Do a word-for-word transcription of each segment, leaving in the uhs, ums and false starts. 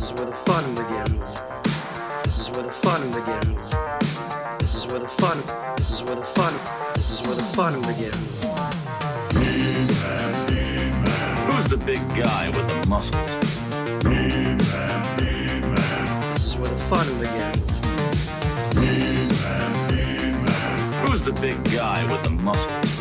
is where the fun begins. This is where the fun begins. This is where the fun. This is where the fun. This is where the fun begins. Who's the big guy with the muscles? This is where the fun begins. Who's the big guy with the muscles?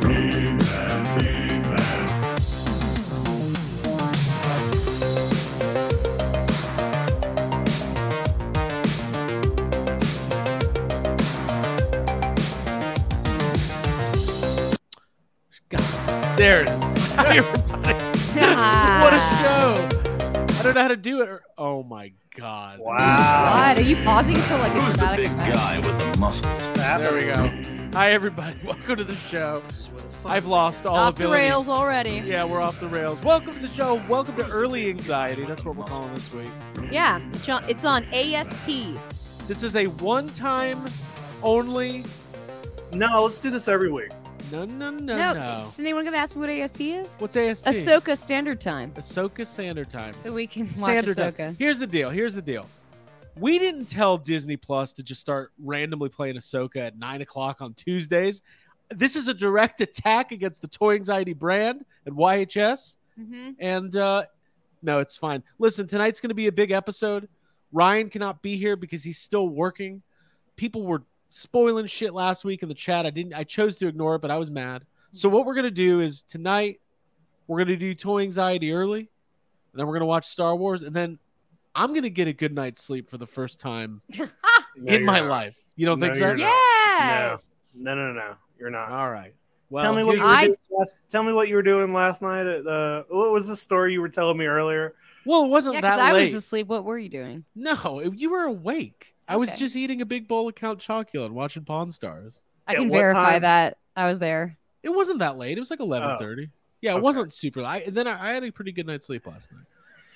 God, there it is. Hi, everybody. What a show. I don't know how to do it. Oh, my God. Wow. What? Are you pausing for like a Who's the dramatic big effect? guy with the muscles? There we go. Hi, everybody. Welcome to the show. I've lost all Off the ability. rails already. Yeah, we're off the rails. Welcome to the show. Welcome to Early Anxiety. That's what we're calling this week. Yeah, it's on, it's on A S T. This is a one-time only. No, let's do this every week. No, no, no, No, no. is anyone gonna ask me what A S T is? What's A S T? Ahsoka Standard Time, Ahsoka Standard Time. so we can watch Standard Ahsoka. Time. Here's the deal. Here's the deal. We didn't tell Disney Plus to just start randomly playing Ahsoka at nine o'clock on Tuesdays. This is a direct attack against the Toy Anxiety brand and Y H S. Mm-hmm. And uh, no, it's fine. Listen, tonight's going to be a big episode. Ryan cannot be here because he's still working. People were spoiling shit last week in the chat. I didn't. I chose to ignore it, but I was mad. So what we're going to do is tonight we're going to do Toy Anxiety early, and then we're going to watch Star Wars, and then I'm going to get a good night's sleep for the first time No, in my you're not. life. You don't No, think so? you're not. Yes. No, no, no, no. You're not. All right. Well, tell me what here's you were I- doing last, Tell me what you were doing last night at the. What was the story you were telling me earlier? well, it wasn't Yeah, because that I late. was asleep. What were you doing? No, it- you were awake. I was Okay. just eating a big bowl of Count Chocula and watching Pawn Stars. I At can what verify time? that I was there. It wasn't that late. It was like eleven thirty. Yeah, it Okay. wasn't super late. I, and then I, I had a pretty good night's sleep last night.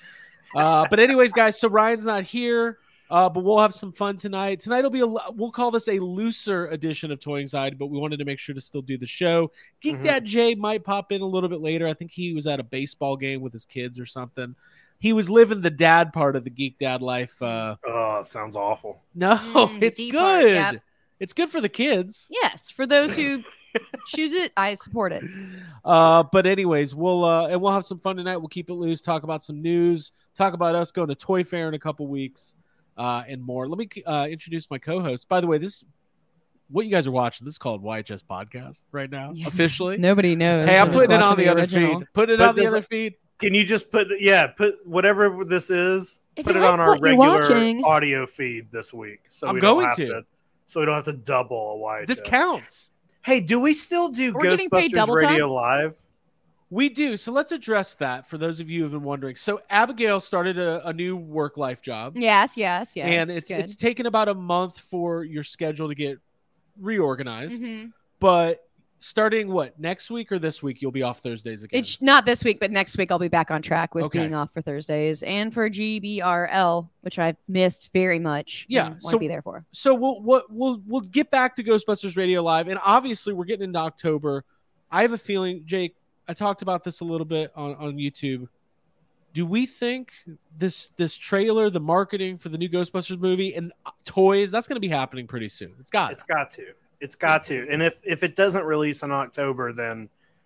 Uh, but anyways, guys, so Ryan's not here, uh, but we'll have some fun tonight. Tonight will be a l- we'll call this a looser edition of Toy Anxiety, but we wanted to make sure to still do the show. Geek Mhm. Dad Jay might pop in a little bit later. I think he was at a baseball game with his kids or something. He was living the dad part of the Geek Dad life. Uh, Oh, sounds awful. no, Mm, the it's D good. part, yep. It's good for the kids. Yes, for those who choose it, I support it. Uh, but anyways, we'll uh, and we'll have some fun tonight. We'll keep it loose. Talk about some news. Talk about us going to Toy Fair in a couple weeks, uh, and more. Let me uh, introduce my co-host. By the way, this what you guys are watching. This is called Y H S Podcast right now, Yeah. officially. Nobody knows. Hey, I'm who's putting it on watching the other original. feed. Putting it But on the this- other feed. Can you just put yeah put whatever this is? If put you it like on our what you're regular watching- audio feed this week. So I'm we don't going have to. So we don't have to double a Y H S. This counts. Hey, do we still do We're getting paid Ghostbusters double Radio time? Live? We do. So let's address that for those of you who have been wondering. So Abigail started a, a new work life job. Yes, yes, yes. and it's good. it's taken about a month for your schedule to get reorganized. Mhm. But starting what next week or this week, you'll be off Thursdays again. It's not this week, but next week I'll be back on track with Okay. being off for Thursdays and for G B R L, which I've missed very much. Yeah, want to so- be there for. so we'll we'll we'll we'll get back to Ghostbusters Radio Live, and obviously we're getting into October. I have a feeling, Jake. I talked about this a little bit on on YouTube. Do we think this this trailer, the marketing for the new Ghostbusters movie, and toys, that's going to be happening pretty soon? It's got It's got to. It's got to. And if if it doesn't release in October, then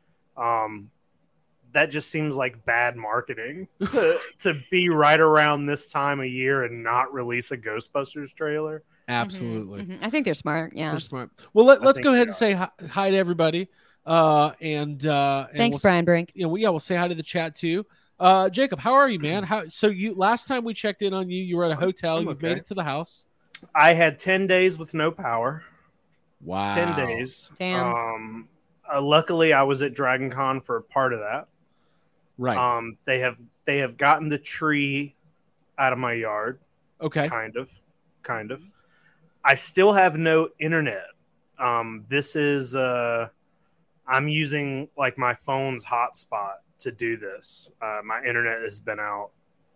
um that just seems like bad marketing to to be right around this time of year and not release a Ghostbusters trailer. absolutely. Mhm, mhm. I think they're smart. Yeah. They're smart. Well, let, I let's think go ahead they and say hi, hi to everybody. Uh, and uh, and Thanks, we'll, s- Brian Brink. You know, we, yeah, we'll say hi to the chat too. Uh, Jacob, how are you, man? How so? You last time we checked in on you, you were at a hotel. I'm You've okay. made it to the house. I had ten days with no power. Wow, ten days. Damn. Um uh, luckily I was at Dragon Con for part of that. Right. Um they have they have gotten the tree out of my yard. okay. Kind of. Kind of. I still have no internet. Um this is uh I'm using like my phone's hotspot to do this. Uh my internet has been out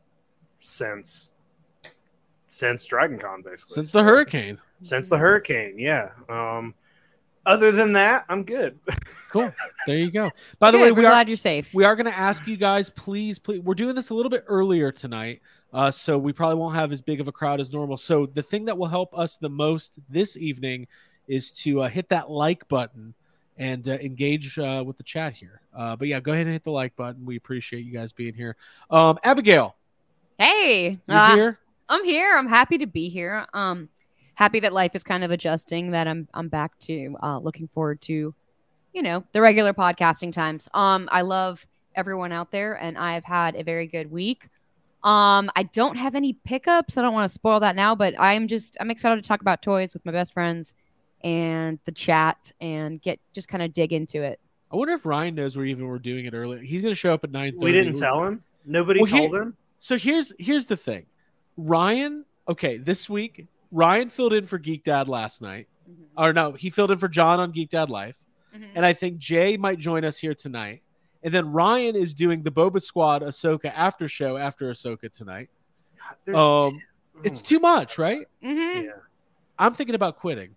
since since Dragon Con basically. Since the So- hurricane. since the hurricane, yeah. Um Other than that, I'm good. Cool. There you go. By the Good, way, we're we are glad you're safe. we are going to ask you guys, please, please. We're doing this a little bit earlier tonight, uh, so we probably won't have as big of a crowd as normal. So the thing that will help us the most this evening is to uh, hit that like button and uh, engage uh, with the chat here. Uh, but yeah, go ahead and hit the like button. We appreciate you guys being here. Um, Abigail, Hey, you uh, here? I'm here. I'm happy to be here. Um, happy that life is kind of adjusting. That I'm I'm back to uh, looking forward to, you know, the regular podcasting times. Um, I love everyone out there, and I've had a very good week. Um, I don't have any pickups. I don't want to spoil that now, but I'm just I'm excited to talk about toys with my best friends and the chat and get just kind of dig into it. I wonder if Ryan knows we're even we're doing it early. He's going to show up at nine thirty. We didn't tell him. Nobody Well, told here- him. So here's here's the thing. Ryan, okay, this week Ryan filled in for Geek Dad last night. Or no, he filled in for John on Geek Dad Live. Mhm. And I think Jay might join us here tonight. And then Ryan is doing the Boba Squad Ahsoka after show after Ahsoka tonight. There's Um, t- It's oh, too much, right? Mm-hmm. yeah. I'm thinking about quitting.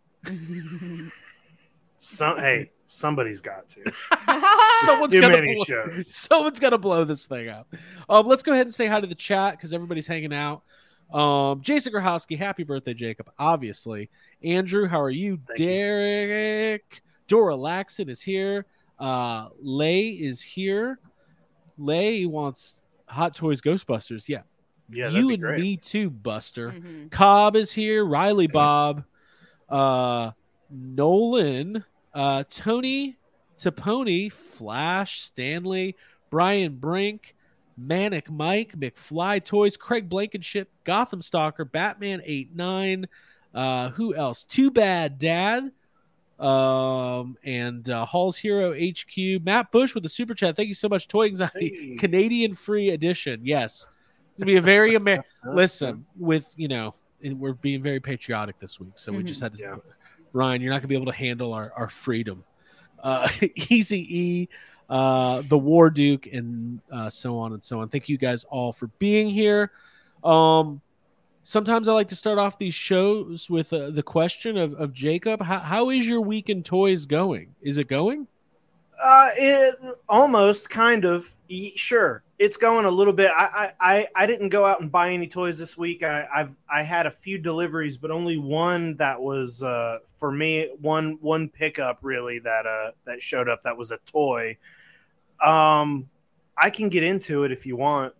Some, hey, somebody's got to. Someone's Too gonna many blow, shows. Someone's gonna blow this thing up. Um, let's go ahead and say hi to the chat because everybody's hanging out. Um, Jason Grahowski, happy birthday, Jacob. Obviously, Andrew, how are you? Thank you. Derek, Dora Laxon is here. Uh, Lay is here. Lay wants Hot Toys Ghostbusters. Yeah, Yeah, that'd you be and great. me too, Buster. Mhm. Cobb is here. Riley Bob. Uh, Nolan. Uh, Tony Taponi. Flash. Stanley. Brian Brink. Manic Mike. McFly Toys. Craig Blankenship. Gotham Stalker. Batman eight nine. Uh, who else? Too Bad Dad. Um, and uh, Hall's Hero H Q. Matt Bush with the super chat. Thank you so much. Toy Anxiety. Hey. Canadian free edition. Yes. It's going to be a very Amer- Listen, with, you know, we're being very patriotic this week. So we Mhm. just had to Yeah. Ryan, you're not going to be able to handle our, our freedom. Uh, Easy E, uh, the War Duke, and uh, so on and so on. Thank you guys all for being here. Um, sometimes I like to start off these shows with uh, the question of, of Jacob. How, how is your week in toys going? Is it going? Uh, it, almost, kind of. Y- Sure, it's going a little bit. I, I, I, I didn't go out and buy any toys this week. I, I've I had a few deliveries, but only one that was uh, for me. One one pickup really that uh that showed up. That was a toy. Um, I can get into it if you want.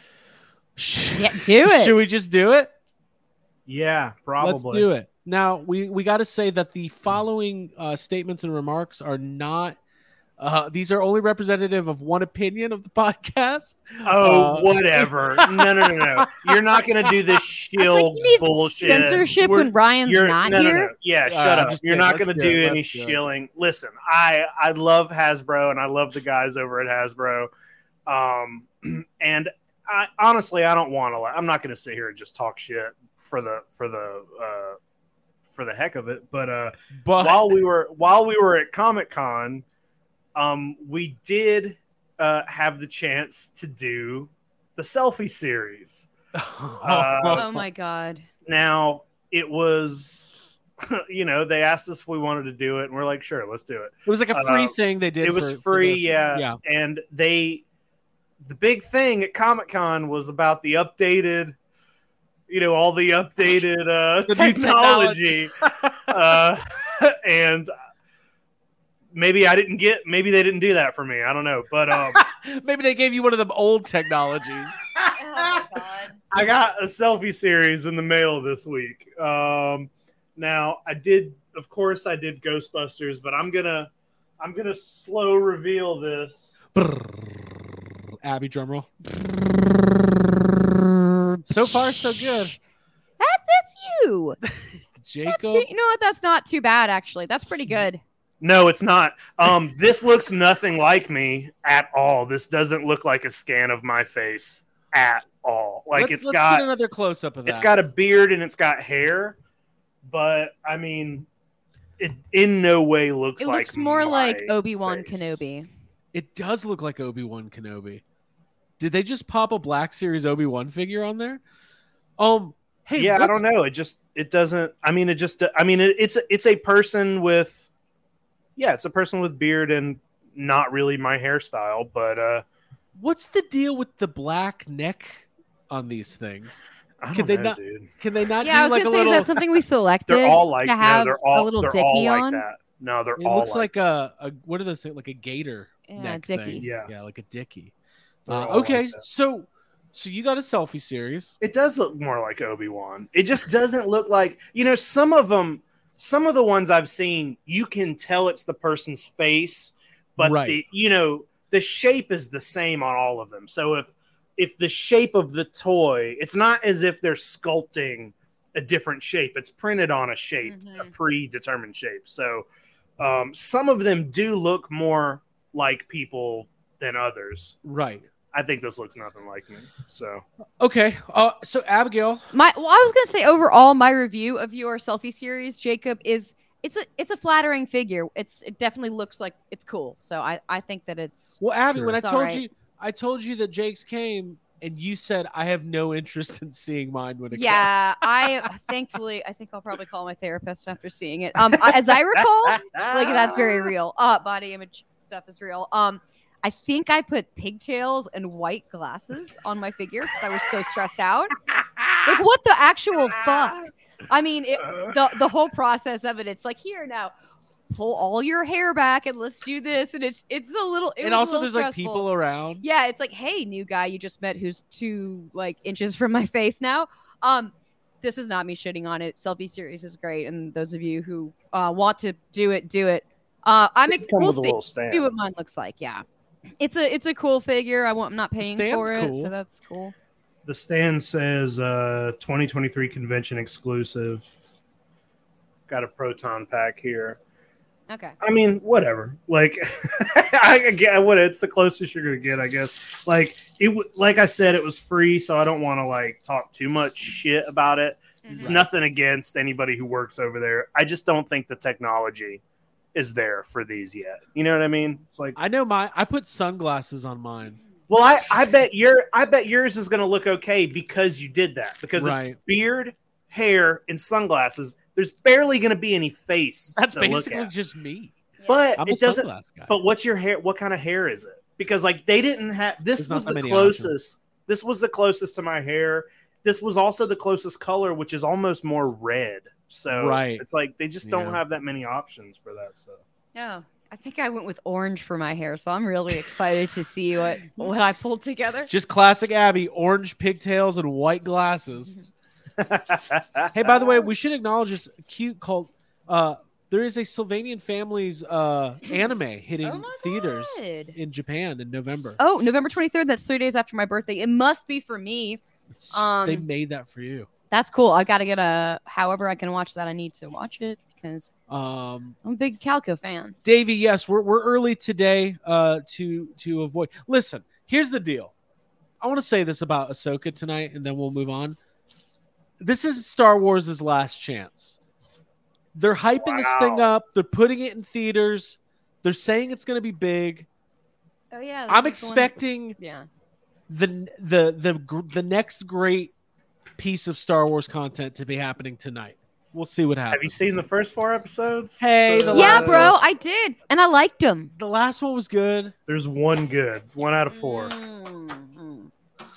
Yeah, do it. Should we just do it? Yeah, probably. Let's do it. Now, we, we got to say that the following uh, statements and remarks are not, uh, these are only representative of one opinion of the podcast. Oh, Uh, whatever. No, no, no, no. You're not gonna do this It's like shill you need bullshit. censorship We're- when Ryan's You're not no, no, here. no. Yeah, Uh, shut I'm up. just You're kidding. not Let's going to do do it. any Let's do it. shilling. Listen, I I love Hasbro and I love the guys over at Hasbro. Um, and I honestly I don't want to. I'm not going to sit here and just talk shit for the for the uh, for the heck of it. But uh, But while we were while we were at Comic Con, um, we did uh, have the chance to do the selfie series. Uh, Oh my god. Now, it was, you know, they asked us if we wanted to do it, and we're like, sure, let's do it. it was like a free uh, thing they did. It was for- for free, the- yeah. Yeah. And they, the big thing at Comic Con was about the updated, you know, all the updated uh, The new technology. uh, and maybe I didn't get, maybe they didn't do that for me. I don't know. But um, Maybe they gave you one of them old technologies. Oh my god. I got a selfie series in the mail this week. Um, now I did, of course, I did Ghostbusters, but I'm gonna, I'm gonna slow reveal this. Abby, drumroll. So far, so good. That's that's you. That's Jacob. you. You know what? That's not too bad actually. That's pretty good. No, it's not. Um, this looks nothing like me at all. This doesn't look like a scan of my face at all. Like let's, it's let's got, get another close up of that. it's got a beard and it's got hair, but I mean, it in no way looks It like. looks more like my Obi-Wan face. Kenobi. It does look like Obi-Wan Kenobi. Did they just pop a Black Series Obi-Wan figure on there? Um, hey, yeah, I let's- don't know. It just it doesn't. I mean, it just. I mean, it, it's it's a person with Yeah, it's a person with beard and not really my hairstyle, but uh, What's the deal with the black neck on these things? I don't Can they know, not? dude. Can they not Yeah, I do was like a gonna say, little? is that something we selected They're all like to no, have they're all a little they're dicky all like on? that. No, they're It all looks like, like a, a what are those things? Like a gator Yeah, neck dicky. thing. Yeah. yeah, like a dicky. They're Uh, all okay, like that. so so you got a selfie series. It does look more like Obi-Wan. It just doesn't look like, you know, some of them, some of the ones I've seen, you can tell it's the person's face, but Right. the, you know, the shape is the same on all of them. So if if the shape of the toy, it's not as if they're sculpting a different shape. It's printed on a shape, a Mhm. predetermined shape. So um, some of them do look more like people than others. Right. I think this looks nothing like me. So Okay. Uh, so Abigail. My well, I was gonna say overall, my review of your selfie series, Jacob, is it's a it's a flattering figure. It's it definitely looks like it's cool. So I I think that it's Well, Abby, Sure. when I It's all told right. you, I told you that Jake's came, and you said I have no interest in seeing mine when it yeah. I thankfully I think I'll probably call my therapist after seeing it. Um, as I recall, like that's very real. Uh, body image stuff is real. Um, I think I put pigtails and white glasses on my figure because I was so stressed out. Like, what the actual fuck? I mean, it, the the whole process of it. It's like, here now, pull all your hair back and let's do this. And it's it's a little. It and was a also little there's like stressful. people around. Yeah, it's like, hey, new guy you just met who's two like inches from my face now. Um, this is not me shitting on it. Selfie series is great, and those of you who uh, want to do it, do it. Uh, I'm It ex- comes we'll with a see, little stand. see what mine looks like. Yeah, it's a it's a cool figure. I want I'm not paying stand's for it, cool. so that's cool. The stand says uh, twenty twenty-three convention exclusive. Got a proton pack here. Okay. I mean, whatever. Like, I get what it's the closest you're gonna get, I guess. Like it, w- like I said, it was free, so I don't want to like talk too much shit about it. It's Mhm. nothing against anybody who works over there. I just don't think the technology is there for these yet. You know what I mean? It's like, I know my. I put sunglasses on mine. well, I, I bet your I bet yours is gonna look okay because you did that. Because Right. it's beard, hair, and sunglasses. There's barely gonna be any face. That's to look basically at. just me. But I'm a it doesn't. sunglass guy. But what's your hair? What kind of hair is it? Because like they didn't have. This There's not was that the many closest. This was the closest to my hair. This was also the closest color, which is almost more red. So Right. it's like they just don't Yeah. have that many options for that stuff. Yeah. I think I went with orange for my hair, so I'm really excited to see what what I pulled together. Just classic Abby, orange pigtails and white glasses. Hey, by the way, we should acknowledge this cute cult. Uh, there is a Sylvanian Families uh, anime hitting Oh my theaters God. in Japan in November. Oh, November twenty-third. That's three days after my birthday. It must be for me. It's just- um, they made that for you. That's cool. I got to get a. However, I can watch that. I need to watch it because Um, I'm a big Calco fan. Davey, yes, we're we're early today uh, to to avoid. Listen, here's the deal. I want to say this about Ahsoka tonight, and then we'll move on. This is Star Wars' last chance. They're hyping this thing Wow. up. They're putting it in theaters. They're saying it's going to be big. Oh yeah. I'm expecting Yeah. the the the gr- the next great piece of Star Wars content to be happening tonight. We'll see what happens. Have you seen the first four episodes? Hey, the Yeah, last- bro. I did, and I liked them. The last one was good. There's one good, one out of four. Mm-hmm.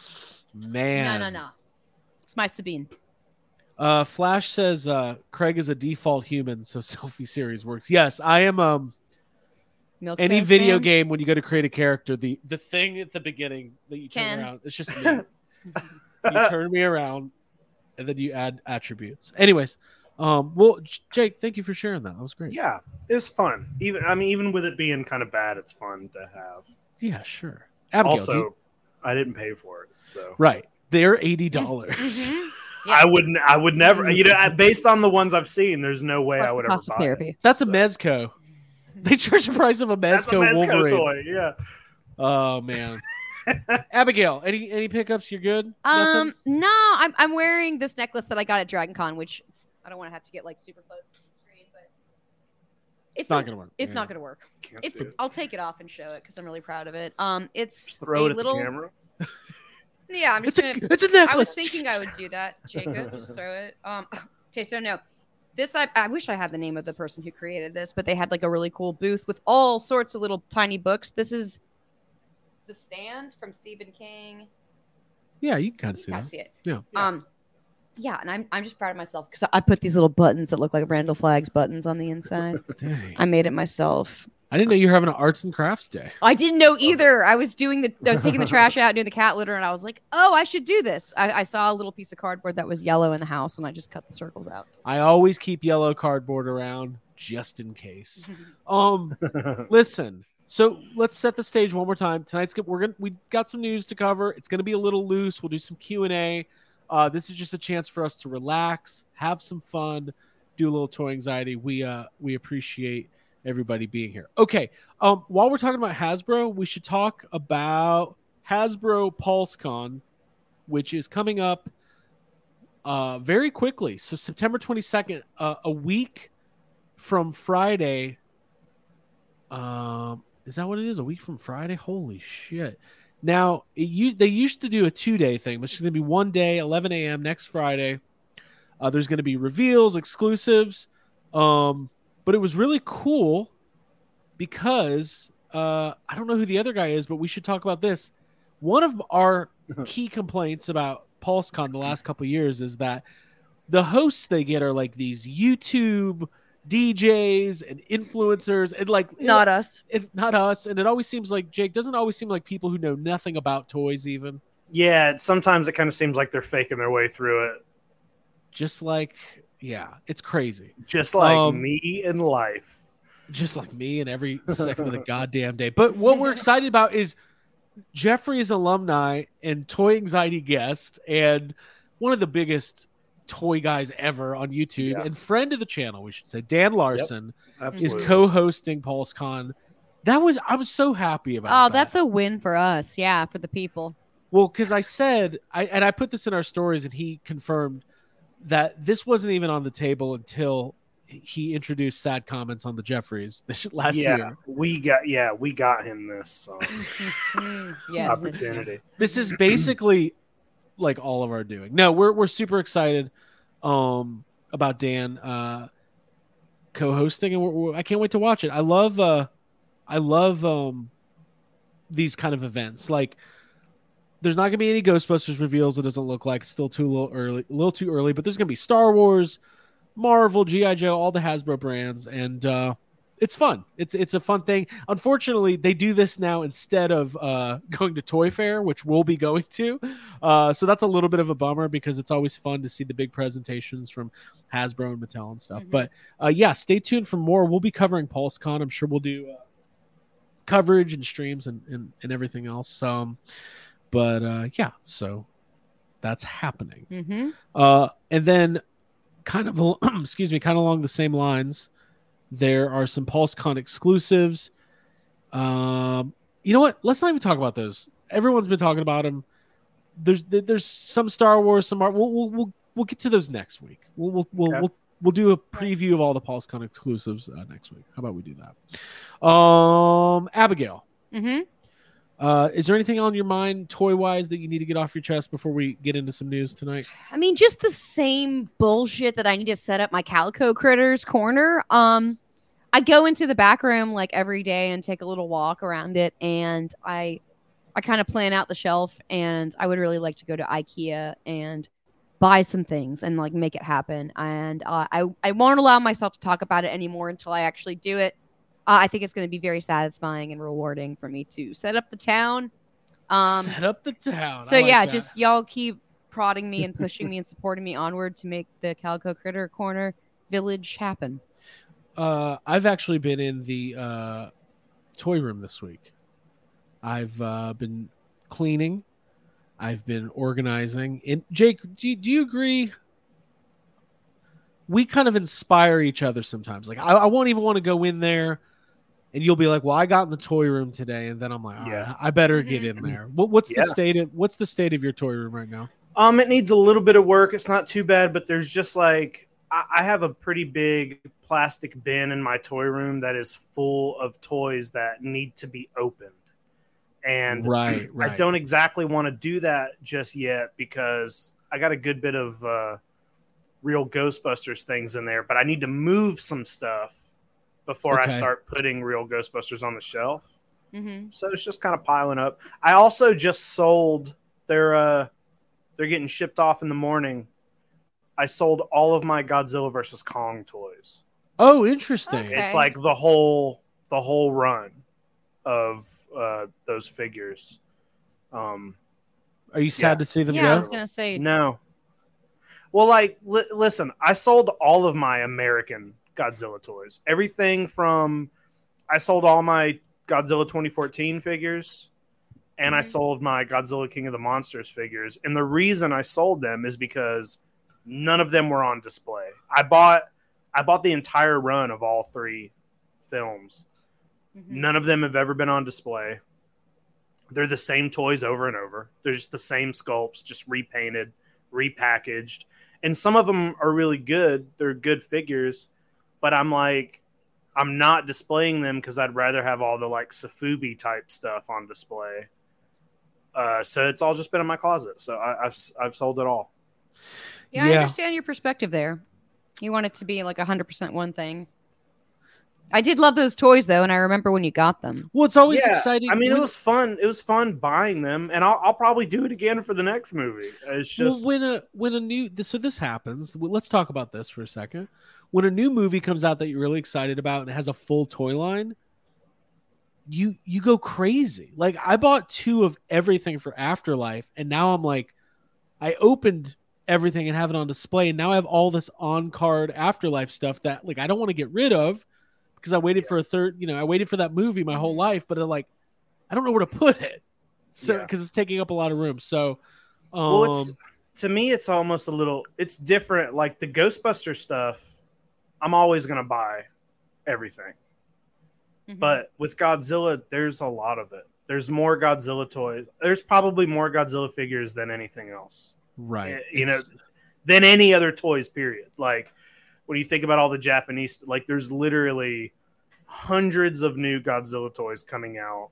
Man. No, no, no. It's my Sabine. Uh, Flash says uh, Craig is a default human, so selfie series works. Yes, I am. Um, Milk any Toast video fan. game when you go to create a character, the the thing at the beginning that you turn Ken. around, it's just me. You turn me around, and then you add attributes. Anyways, um, well, J- Jake, thank you for sharing that. That was great. Yeah, it's fun. Even I mean, even with it being kind of bad, it's fun to have. Yeah, sure. Abigail, also, do you- I didn't pay for it, so right? They're eighty dollars. Mhm. I Yes. wouldn't. I would never. You know, I- based on the ones I've seen, there's no way Plus I the would ever cost of buy it. therapy. That's a Mezco. They charge the price of a That's a Mezco, Mezco Wolverine. toy. Yeah. Oh man. Abigail, any any pickups? You're good. Nothing? Um, no, I'm I'm wearing this necklace that I got at Dragon Con, which it's, I don't want to have to get like super close to the screen, but It's not a- gonna work. It's Yeah. not gonna work. Can't It's see it. I'll take it off and show it because I'm really proud of it. Um, it's Just throw a it at little. the camera. Yeah, I'm It's just a gonna. it's a I necklace. was thinking I would do that, Jacob. Just throw it. Um, okay, so no, This I, I wish I had the name of the person who created this, but they had like a really cool booth with all sorts of little tiny books. This is The Stand from Stephen King. Yeah, you can kind of You see kind that. of see it. Yeah. Um, yeah, and I'm I'm just proud of myself because I put these little buttons that look like Randall Flagg's buttons on the inside. Dang. I made it myself. I didn't know you were having an arts and crafts day. I didn't know either. I was doing the I was taking the trash out, doing the cat litter, and I was like, oh, I should do this. I, I saw a little piece of cardboard that was yellow in the house, and I just cut the circles out. I always keep yellow cardboard around just in case. Um, listen. So let's set the stage one more time. Tonight's good. We're gonna we got some news to cover. It's gonna be a little loose. We'll do some Q and A. Uh, this is just a chance for us to relax, have some fun, do a little toy anxiety. We uh we appreciate everybody being here. Okay. Um, while we're talking about Hasbro, we should talk about Hasbro PulseCon, which is coming up uh very quickly. So September twenty-second, uh, a week from Friday. Um, is that what it is? A week from Friday? Holy shit. Now, it used, they used to do a two-day thing, but it's going to be one day, eleven a.m. next Friday. Uh, there's going to be reveals, exclusives. Um, but it was really cool because uh, I don't know who the other guy is, but we should talk about this. One of our key complaints about PulseCon the last couple of years is that the hosts they get are like these YouTube D Js and influencers and like Not us. it, not us. And it always seems like, Jake, doesn't it always seem like people who know nothing about toys even. Yeah, sometimes it kind of seems like they're faking their way through it. Just like, yeah, it's crazy. Just like Um, me in life. Just like me and every second of the goddamn day. But what we're excited about is Jeffrey's alumni and toy anxiety guest and one of the biggest toy guys ever on YouTube Yeah. and friend of the channel, we should say, Dan Larson is Absolutely. co-hosting PulseCon. That was, I was so happy about Oh, that. that's a win for us. Yeah, for the people. Well, because I said, I and I put this in our stories, and he confirmed that this wasn't even on the table until he introduced sad comments on the Jeffries this last yeah, year. we got yeah, we got him this um, Yes. opportunity. This is basically like all of our doing. No, we're we're super excited um, about Dan uh, co-hosting, and we're, we're, I can't wait to watch it. I love uh, I love um, these kind of events. Like, there's not gonna be any Ghostbusters reveals. It doesn't look like. It's still too little early, a little too early. But there's gonna be Star Wars, Marvel, G I. Joe, all the Hasbro brands, and uh, it's fun. It's it's a fun thing. Unfortunately, they do this now instead of uh, going to Toy Fair, which we'll be going to. Uh, so that's a little bit of a bummer because it's always fun to see the big presentations from Hasbro and Mattel and stuff. Mhm. But uh, yeah, stay tuned for more. We'll be covering PulseCon. I'm sure we'll do uh, coverage and streams and, and, and everything else. Um, but uh, yeah, so that's happening. Mm-hmm. Uh, and then kind of, al- excuse me, kind of along the same lines, there are some PulseCon exclusives. Um, you know what? Let's not even talk about those. Everyone's been talking about them. There's there's some Star Wars, some Mar- we'll we'll we'll, we'll get to those next week. We'll we'll we'll, Okay. we'll, we'll do a preview of all the PulseCon exclusives uh, next week. How about we do that? Um, Abigail, Mm-hmm. uh, is there anything on your mind toy wise that you need to get off your chest before we get into some news tonight? I mean, just the same bullshit that I need to set up my Calico Critters corner. Um, I go into the back room like every day and take a little walk around it, and I, I kind of plan out the shelf. And I would really like to go to IKEA and buy some things and like make it happen. And uh, I, I won't allow myself to talk about it anymore until I actually do it. Uh, I think it's going to be very satisfying and rewarding for me to set up the town. Um, Set up the town. so I like yeah, that. just y'all keep prodding me and pushing me and supporting me onward to make the Calico Critter Corner Village happen. Uh, I've actually been in the uh, toy room this week. I've uh, been cleaning. I've been organizing. And Jake, do you, do you agree? We kind of inspire each other sometimes. Like I, I won't even want to go in there, and you'll be like, "Well, I got in the toy room today," and then I'm like, "All Yeah. right, I better get in there." What, what's Yeah. the state of What's the state of your toy room right now? Um, it needs a little bit of work. It's not too bad, but there's just like I, I have a pretty big plastic bin in my toy room that is full of toys that need to be opened. And Right, right. I don't exactly want to do that just yet because I got a good bit of uh, real Ghostbusters things in there, but I need to move some stuff before Okay. I start putting real Ghostbusters on the shelf. Mm-hmm. So it's just kind of piling up. I also just sold their uh they're getting shipped off in the morning. I sold all of my Godzilla versus Kong toys. Oh, interesting. Okay. It's like the whole the whole run of uh those figures. Um Are you sad Yeah. to see them Yeah, I go? was gonna say. no. Well, like li- listen, I sold all of my American Godzilla toys. Everything from I sold all my Godzilla twenty fourteen figures, and I Mhm. sold my Godzilla King of the Monsters figures. And the reason I sold them is because none of them were on display. I bought I bought the entire run of all three films. Mhm. None of them have ever been on display. They're the same toys over and over. They're just the same sculpts, just repainted, repackaged. And some of them are really good. They're good figures. But I'm like, I'm not displaying them because I'd rather have all the like Safubi type stuff on display. Uh, so it's all just been in my closet. So I, I've I've sold it all. Yeah, I Yeah. understand your perspective there. You want it to be like a hundred percent one thing. I did love those toys though, and I remember when you got them. Well, it's always Yeah, exciting. I mean, when, it was fun. It was fun buying them, and I'll, I'll probably do it again for the next movie. It's just well, when a when a new so this happens. well, Let's talk about this for a second. When a new movie comes out that you're really excited about and it has a full toy line, you you go crazy. Like I bought two of everything for Afterlife, and now I'm like, I opened everything and have it on display, and now I have all this on card Afterlife stuff that like I don't want to get rid of because I waited for a third. You know, I waited for that movie my whole life, but it, like I don't know where to put it, so Yeah. because it's taking up a lot of room. So, um, well, it's to me, it's almost a little. It's different. Like the Ghostbuster stuff, I'm always gonna buy everything. Mhm. But with Godzilla, there's a lot of it. There's more Godzilla toys. There's probably more Godzilla figures than anything else. right, You know, It's- than any other toys, period. Like when you think about all the Japanese, like there's literally hundreds of new Godzilla toys coming out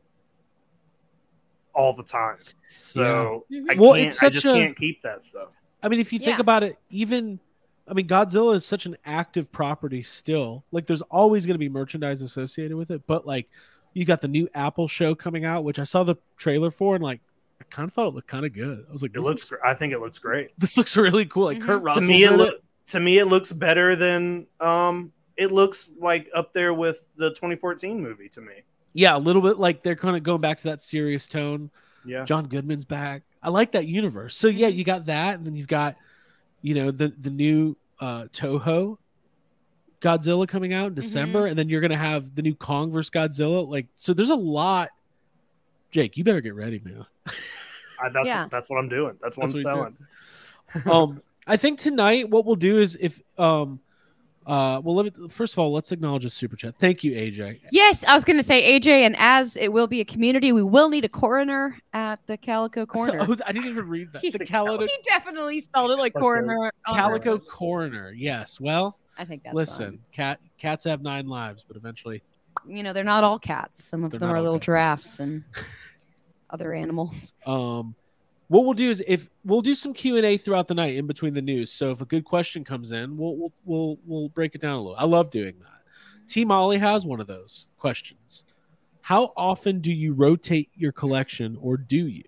all the time. So Yeah. I Well, can't, it's I such just a- can't keep that stuff. I mean, if you think Yeah. about it, even I mean, Godzilla is such an active property still. Like, there's always going to be merchandise associated with it. But like, you got the new Apple show coming out, which I saw the trailer for, and like, I kind of thought it looked kind of good. I was like, It this looks. looks gr- I think it looks great. this looks really cool. Like Mhm. Kurt To Russell's me, it in look. To me, it looks better than. Um, it looks like up there with the twenty fourteen movie. To me, Yeah, a little bit like they're kind of going back to that serious tone. yeah. John Goodman's back. I like that universe. So yeah, Mhm. you got that, and then you've got, you know, the the new uh, Toho Godzilla coming out in December, and then you're gonna have the new Kong versus Godzilla. Like, so there's a lot. Jake, you better get ready, man. I, that's Yeah. that's what I'm doing. That's what That's I'm what selling. um, I think tonight what we'll do is if um, uh, well, let me first of all let's acknowledge a super chat. Thank you, A J. Yes, I was going to say A J, and as it will be a community, we will need a coroner at the Calico Corner. Oh, I didn't even read that. He- The Calico He definitely spelled it like Okay. coroner. on Calico purpose. Coroner. Yes. Well, I think that's listen, fun. cat cats have nine lives, but eventually. You know, they're not all cats. Some of They're them not are all little cats. giraffes and other animals. Um, what we'll do is if we'll do some Q and A throughout the night in between the news. So if a good question comes in, we'll we'll we'll, we'll break it down a little. I love doing that. T Molly has one of those questions. How often do you rotate your collection, or do you?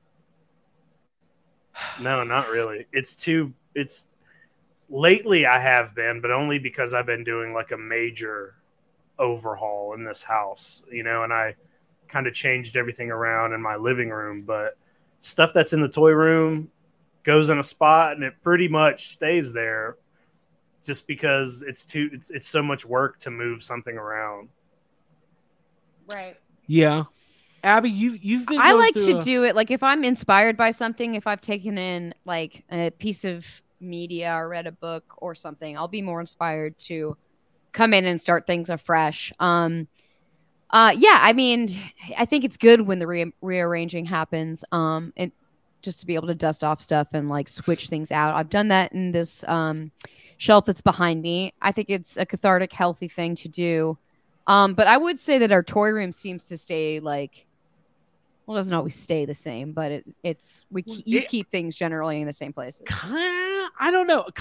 No, not really. It's too. It's lately I have been, but only because I've been doing like a major overhaul in this house, you know, and I kind of changed everything around in my living room. But stuff that's in the toy room goes in a spot, and it pretty much stays there, just because it's too. It's it's so much work to move something around. Right. Yeah, Abby, you've you've been. I going like through to a- do it like if I'm inspired by something, if I've taken in like a piece of media or read a book or something, I'll be more inspired to come in and start things afresh. Um uh yeah, I mean, I think it's good when the re- rearranging happens, um and just to be able to dust off stuff and like switch things out. I've done that in this um shelf that's behind me. I think it's a cathartic, healthy thing to do. Um, but I would say that our toy room seems to stay like, well, it doesn't always stay the same, but it, it's we Well, you it- keep things generally in the same places. Kinda- I don't know. Ki-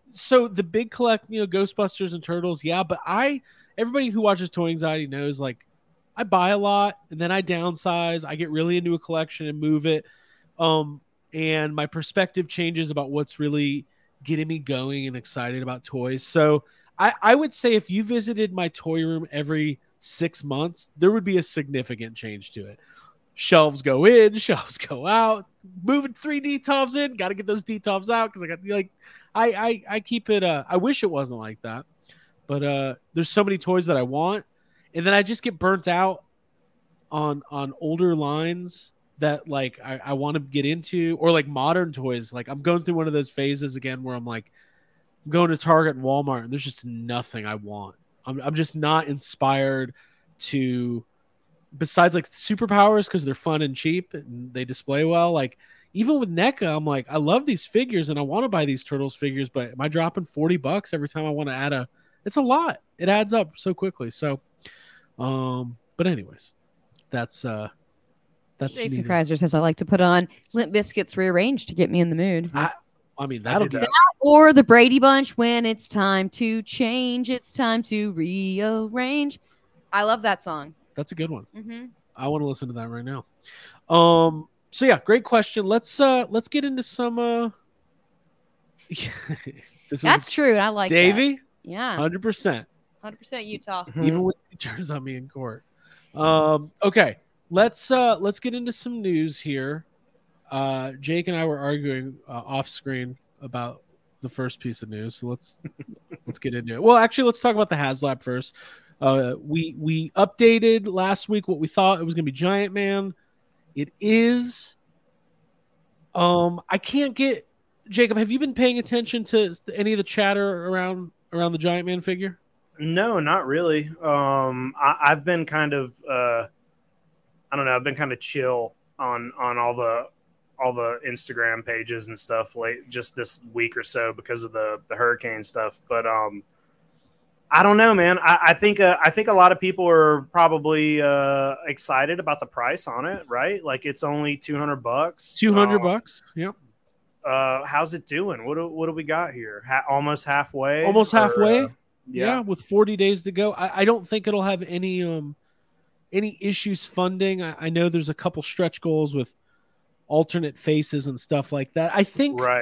so the big collect, you know, Ghostbusters and Turtles, yeah. But I, everybody who watches Toy Anxiety knows, like, I buy a lot and then I downsize. I get really into a collection and move it, um, and my perspective changes about what's really getting me going and excited about toys. So I, I would say if you visited my toy room every six months, there would be a significant change to it. Shelves go in, shelves go out. Moving three D TOVs in, got to get those D TOVs out because I got like, I, I I keep it. Uh, I wish it wasn't like that, but uh, there's so many toys that I want, and then I just get burnt out on on older lines that like I, I want to get into, or like modern toys. Like I'm going through one of those phases again where I'm like, I'm going to Target and Walmart, and there's just nothing I want. I'm I'm just not inspired to. Besides like superpowers because they're fun and cheap and they display well. Like even with NECA, I'm like, I love these figures and I want to buy these Turtles figures, but am I dropping forty bucks every time I want to add a? It's a lot. It adds up so quickly. So, um, but anyways, that's uh, that's. Jason neither. Kreiser says I like to put on Limp Bizkit's Rearranged to get me in the mood. I, I mean that'll did get. that. Or the Brady Bunch when it's time to change, it's time to rearrange. I love that song. That's a good one. Mm-hmm. I want to listen to that right now. Um. So yeah, great question. Let's uh let's get into some uh. this That's is true. I like Davey. that. Yeah, Hundred percent. one hundred percent Utah. Even when he turns on me in court. Um. Okay. Let's uh let's get into some news here. Uh, Jake and I were arguing uh, off screen about the first piece of news. So let's let's get into it. Well, actually, let's talk about the HasLab first. Uh, we we updated last week what we thought it was going to be Giant Man. It is. Um, I can't get Jacob. Have you been paying attention to any of the chatter around around the Giant Man figure? No, not really. Um, I, I've been kind of, uh, I don't know. I've been kind of chill on on all the all the Instagram pages and stuff late just this week or so because of the the hurricane stuff. But um. I don't know, man. I, I think uh, I think a lot of people are probably uh, excited about the price on it, right? Like it's only two hundred bucks. Two hundred um, bucks. Yep. Uh, how's it doing? What do, what do we got here? Ha- almost halfway. Almost or, halfway. uh, yeah. yeah. with forty days to go. I, I don't think it'll have any um any issues funding. I, I know there's a couple stretch goals with alternate faces and stuff like that. I think. Right.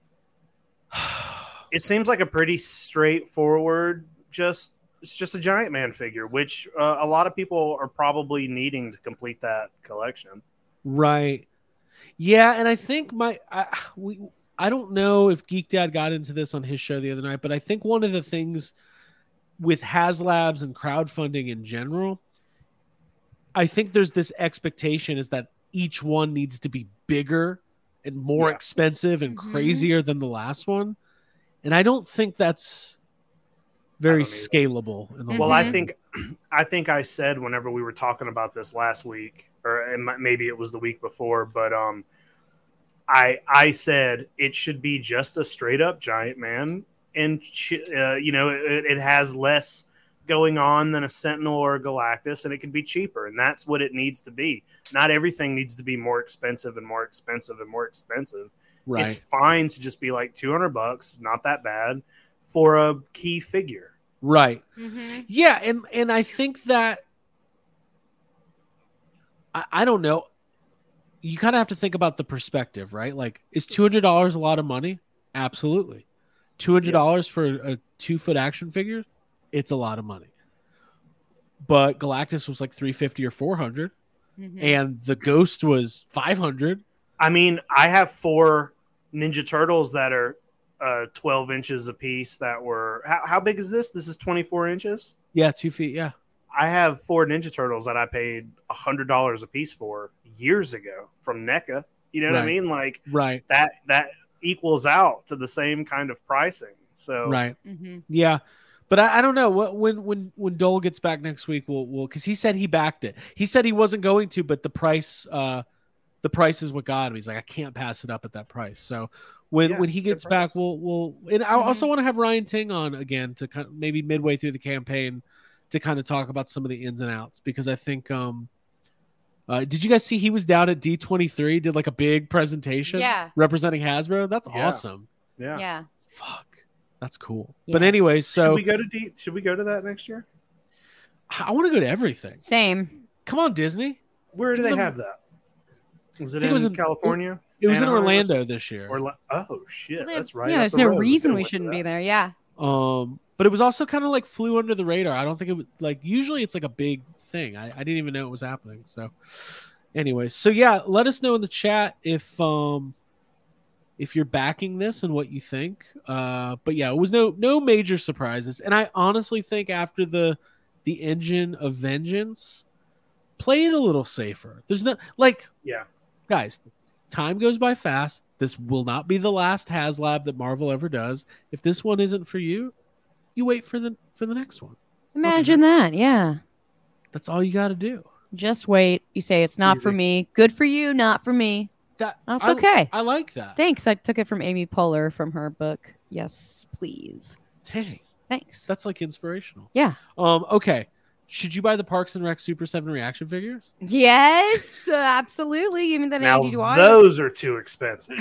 It seems like a pretty straightforward. Just it's just a Giant Man figure, which uh, a lot of people are probably needing to complete that collection. Right. Yeah, and I think my I, we I don't know if Geek Dad got into this on his show the other night, but I think one of the things with HasLabs and crowdfunding in general, I think there's this expectation is that each one needs to be bigger and more Yeah. expensive and Mhm. crazier than the last one, and I don't think that's very don't either. scalable in the Well, long I run. think I think I said whenever we were talking about this last week, or it might- maybe it was the week before, but um, I I said it should be just a straight up Giant Man, and ch- uh, you know it, it has less going on than a Sentinel or a Galactus, and it can be cheaper, and that's what it needs to be. Not everything needs to be more expensive and more expensive and more expensive. right. It's fine to just be like two hundred bucks, not that bad for a key figure. Right. Mm-hmm. Yeah, and and I think that I, I don't know. You kind of have to think about the perspective, right? Like, is two hundred dollars a lot of money? Absolutely. Two hundred dollars for a two foot action figure, it's a lot of money. But Galactus was like three fifty or four hundred, Mm-hmm. and the Ghost was five hundred. I mean, I have four Ninja Turtles that are uh, twelve inches a piece. That were how, how big is this? This is twenty-four inches. Yeah, two feet. Yeah, I have four Ninja Turtles that I paid a hundred dollars a piece for years ago from NECA. You know what I Right. mean? Like right, that that equals out to the same kind of pricing. So right. Mm-hmm. Yeah, but I, I don't know what when when when Dole gets back next week, we'll we'll because he said he backed it. He said he wasn't going to, but the price, uh, the price is what got him. He's like, I can't pass it up at that price. So when Yeah, when he good gets price. back, we'll we'll. And I Mhm. also want to have Ryan Ting on again to kind of maybe midway through the campaign to kind of talk about some of the ins and outs because I think. um uh, did you guys see he was down at D twenty-three? Did like a big presentation, Yeah. representing Hasbro. That's Yeah. awesome. yeah. Yeah. Fuck, That's cool. But Yes. anyway, should so we go to D- should we go to that next year? I want to go to everything. Same. Come on, Disney. Where do they Them- have that? Was I it think in, it was in- California? It was Anaheim in or Orlando this year. Orla- oh shit, Well, they- that's right. Yeah, up there's the no road. reason could've we went to shouldn't be that. there. Yeah. Um, but it was also kind of like flew under the radar. I don't think it was like usually it's like a big thing. I, I didn't even know it was happening. So, anyway, so yeah, let us know in the chat if um if you're backing this and what you think. Uh, but yeah, it was no no major surprises, and I honestly think after the the Engine of Vengeance, play it a little safer. There's no like Yeah. guys. Time goes by fast. This will not be the last HasLab that Marvel ever does. If this one isn't for you, you wait for the for the next one. Imagine that. Yeah. That's all you got to do. Just wait. You say it's not for easy. me. Good for you, not for me. That That's I- okay. I like that. Thanks. I took it from Amy Poehler from her book. Yes, please. Dang, Thanks. that's like inspirational. Yeah. Um. Okay. Should you buy the Parks and Rec Super Seven reaction figures? Yes, uh, absolutely. Give me that Now Andy Dwyer. those are too expensive.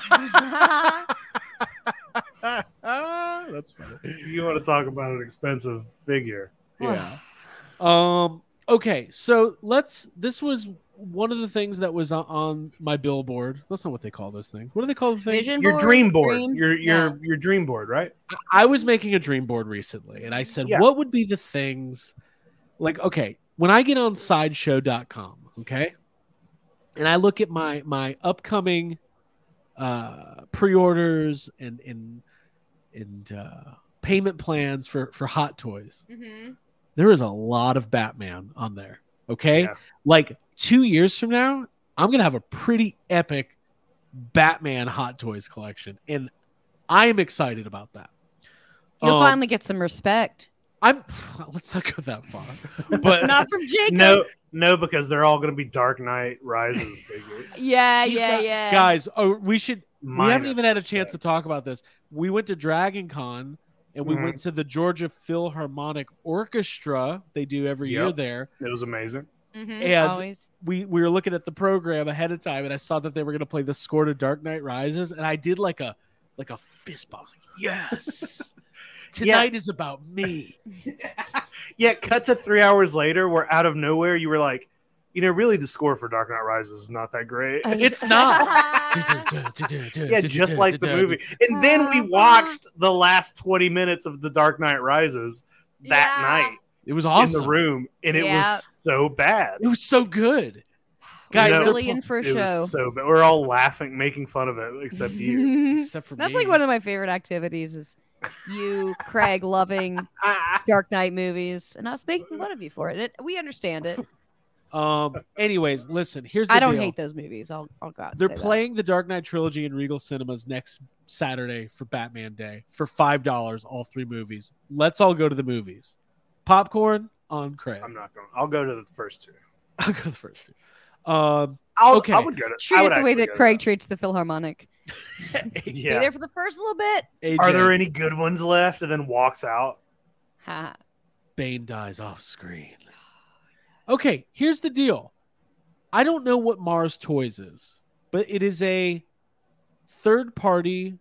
Ah, that's funny. You want to talk about an expensive figure? Yeah. Um. Okay. So let's. This was one of the things that was on, on my billboard. That's not what they call those things. What do they call the thing? Vision Your board, dream board. dream? Your your No. your dream board, right? I was making a dream board recently, and I said, Yeah. what would be the things like, okay, when I get on sideshow dot com, okay, and I look at my my upcoming uh, pre-orders and and and uh, payment plans for for Hot Toys, Mhm. there is a lot of Batman on there. Okay, Yeah. like two years from now, I'm gonna have a pretty epic Batman Hot Toys collection, and I am excited about that. You'll Um, finally get some respect. I'm. Let's not go that far, but Not from Jacob. No, no, because they're all going to be Dark Knight Rises figures. Yeah, You yeah, got- yeah. guys, oh, we should. we haven't Minus even had a respect. chance to talk about this. We went to Dragon Con and we Mhm. went to the Georgia Philharmonic Orchestra. They do every year Yep. there. It was amazing. Mhm, and- always. We we were looking at the program ahead of time, and I saw that they were going to play the score to Dark Knight Rises, and I did like a like a fist bump. I was like, yes, tonight is about me. Yeah, cut to three hours later, where out of nowhere you were like, you know, really the score for Dark Knight Rises is not that great. It's not. Yeah, just like the movie. And then we watched the last twenty minutes of the Dark Knight Rises that Yeah. night It was in awesome. the room, and it Yeah. was so bad. It was so good, guys. No. they're really pl- in for a It show. was so bad. We're all laughing, making fun of it, except you. except for That's me. like one of my favorite activities is you, Craig, loving Ah, Dark Knight movies and us making fun of you for it. it we understand it. Um. Anyways, listen. Here's the I don't deal. hate those movies. I'll, I'll go out and They're say that. playing the Dark Knight trilogy in Regal Cinemas next Saturday for Batman Day for five dollars. All three movies. Let's all go to the movies. Popcorn on Craig. I'm not going. I'll go to the first two. I'll go to the first two. Um. I'll, Okay. I would go to. Treat I it would the way actually that go to Craig treats the Philharmonic. Be Yeah. there for the first little bit. A J, Are there any good ones left? And then walks out. Ha. Bane dies off screen. Okay, here's the deal. I don't know what Mars Toys is, but it is a third-party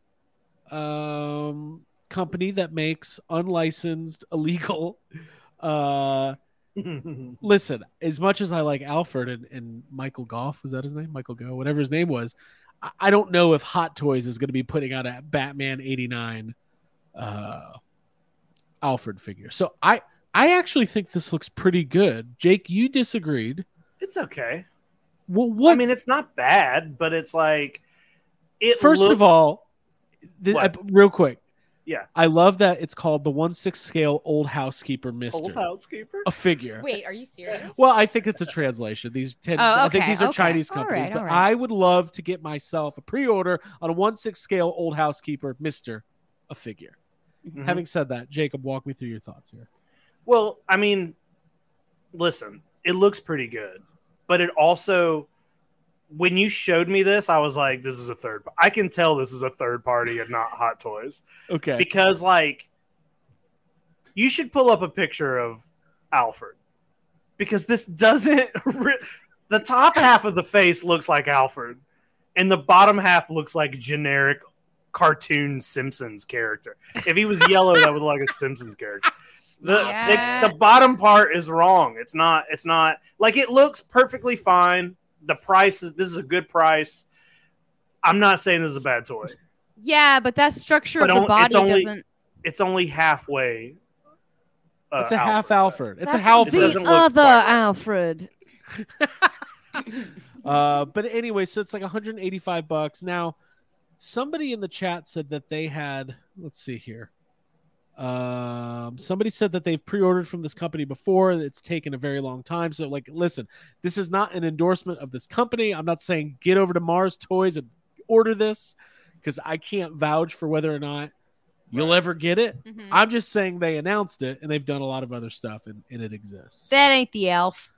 um, company that makes unlicensed, illegal. Uh, listen, as much as I like Alfred and, and Michael Goff, was that his name? Michael Go, whatever his name was. I, I don't know if Hot Toys is going to be putting out a Batman eighty-nine uh, Alfred figure. So I, I actually think this looks pretty good. Jake, you disagreed. It's okay. Well, what? I mean, it's not bad, but it's like it. First looks, of all, the, What? I- real quick, yeah, I love that it's called the one six scale Old Housekeeper Mister old housekeeper. a figure. Wait, are you serious? Well, I think it's a translation. These ten, Oh, I think okay, these are okay. Chinese All companies, right, but all right. I would love to get myself a pre-order on a one six scale Old Housekeeper Mister a figure. Mhm. Having said that, Jacob, walk me through your thoughts here. Well, I mean, listen, it looks pretty good, but it also, when you showed me this, I was like, this is a third. I can tell this is a third party and not Hot Toys Okay. because, like, you should pull up a picture of Alfred because this doesn't. Re- the top half of the face looks like Alfred, and the bottom half looks like generic cartoon Simpsons character. If he was yellow, that would look like a Simpsons character. The, Yeah. the the bottom part is wrong. It's not. It's not like it looks perfectly fine. The price is. This is a good price. I'm not saying this is a bad toy. Yeah, but that structure But of the on- body it's only- doesn't. It's only halfway. Uh, It's a half Alfred. It's a That's Halfred. It doesn't the look other quite right. Alfred. Uh, but anyway, so it's like one hundred eighty-five bucks. Now, somebody in the chat said that they had, let's see here. Um, somebody said that they've pre-ordered from this company before. It's taken a very long time. So, like, listen, this is not an endorsement of this company. I'm not saying get over to Mars Toys and order this because I can't vouch for whether or not you'll ever get it. Mhm. I'm just saying they announced it and they've done a lot of other stuff and, and it exists. That ain't the elf.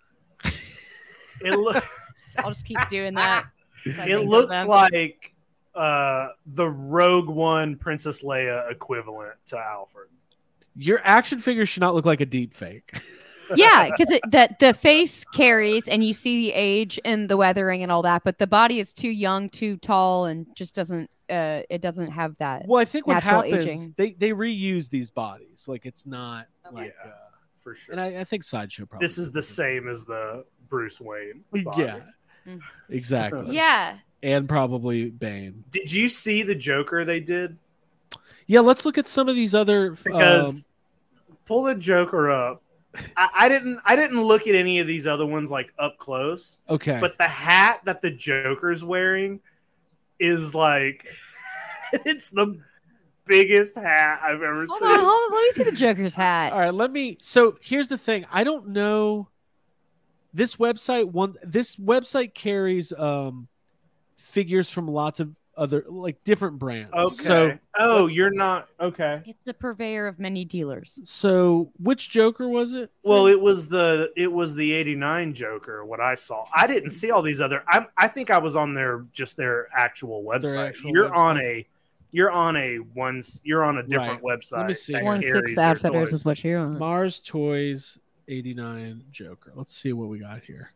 It, look, I'll just keep doing that. So I it think of looks them. like uh, the Rogue One Princess Leia equivalent to Alfred. Your action figure should not look like a deep fake. Yeah, because that the face carries, and you see the age and the weathering and all that, but the body is too young, too tall, and just doesn't. Uh, it doesn't have that. Well, I think what Natural happens, aging. they they reuse these bodies. Like it's not like, Yeah. uh, For sure. and I, I think Sideshow probably. This is the same as the Bruce Wayne. body. Yeah, Mm. exactly. Yeah, And probably Bane. Did you see the Joker they did? Yeah, let's look at some of these other. Because um, pull the Joker up. I, I didn't. I didn't look at any of these other ones like up close. okay, But the hat that the Joker's wearing is like, it's the biggest hat I've ever hold seen. on, hold on. Let me see the Joker's hat. all right. Let me. So here's the thing. I don't know. This website one. This website carries um figures from lots of other like different brands. Okay. So oh, let's- you're not okay. It's the purveyor of many dealers. so which Joker was it? Well, it was the it was the eighty-nine Joker. What I saw, I didn't see all these other. I I think I was on their just their actual website. actual you're website. on a you're on a ones. You're on a different website. Let me see. that One One carries sixth their outfitters toys. is what you're on. Mars Toys eighty-nine Joker. Let's see what we got here.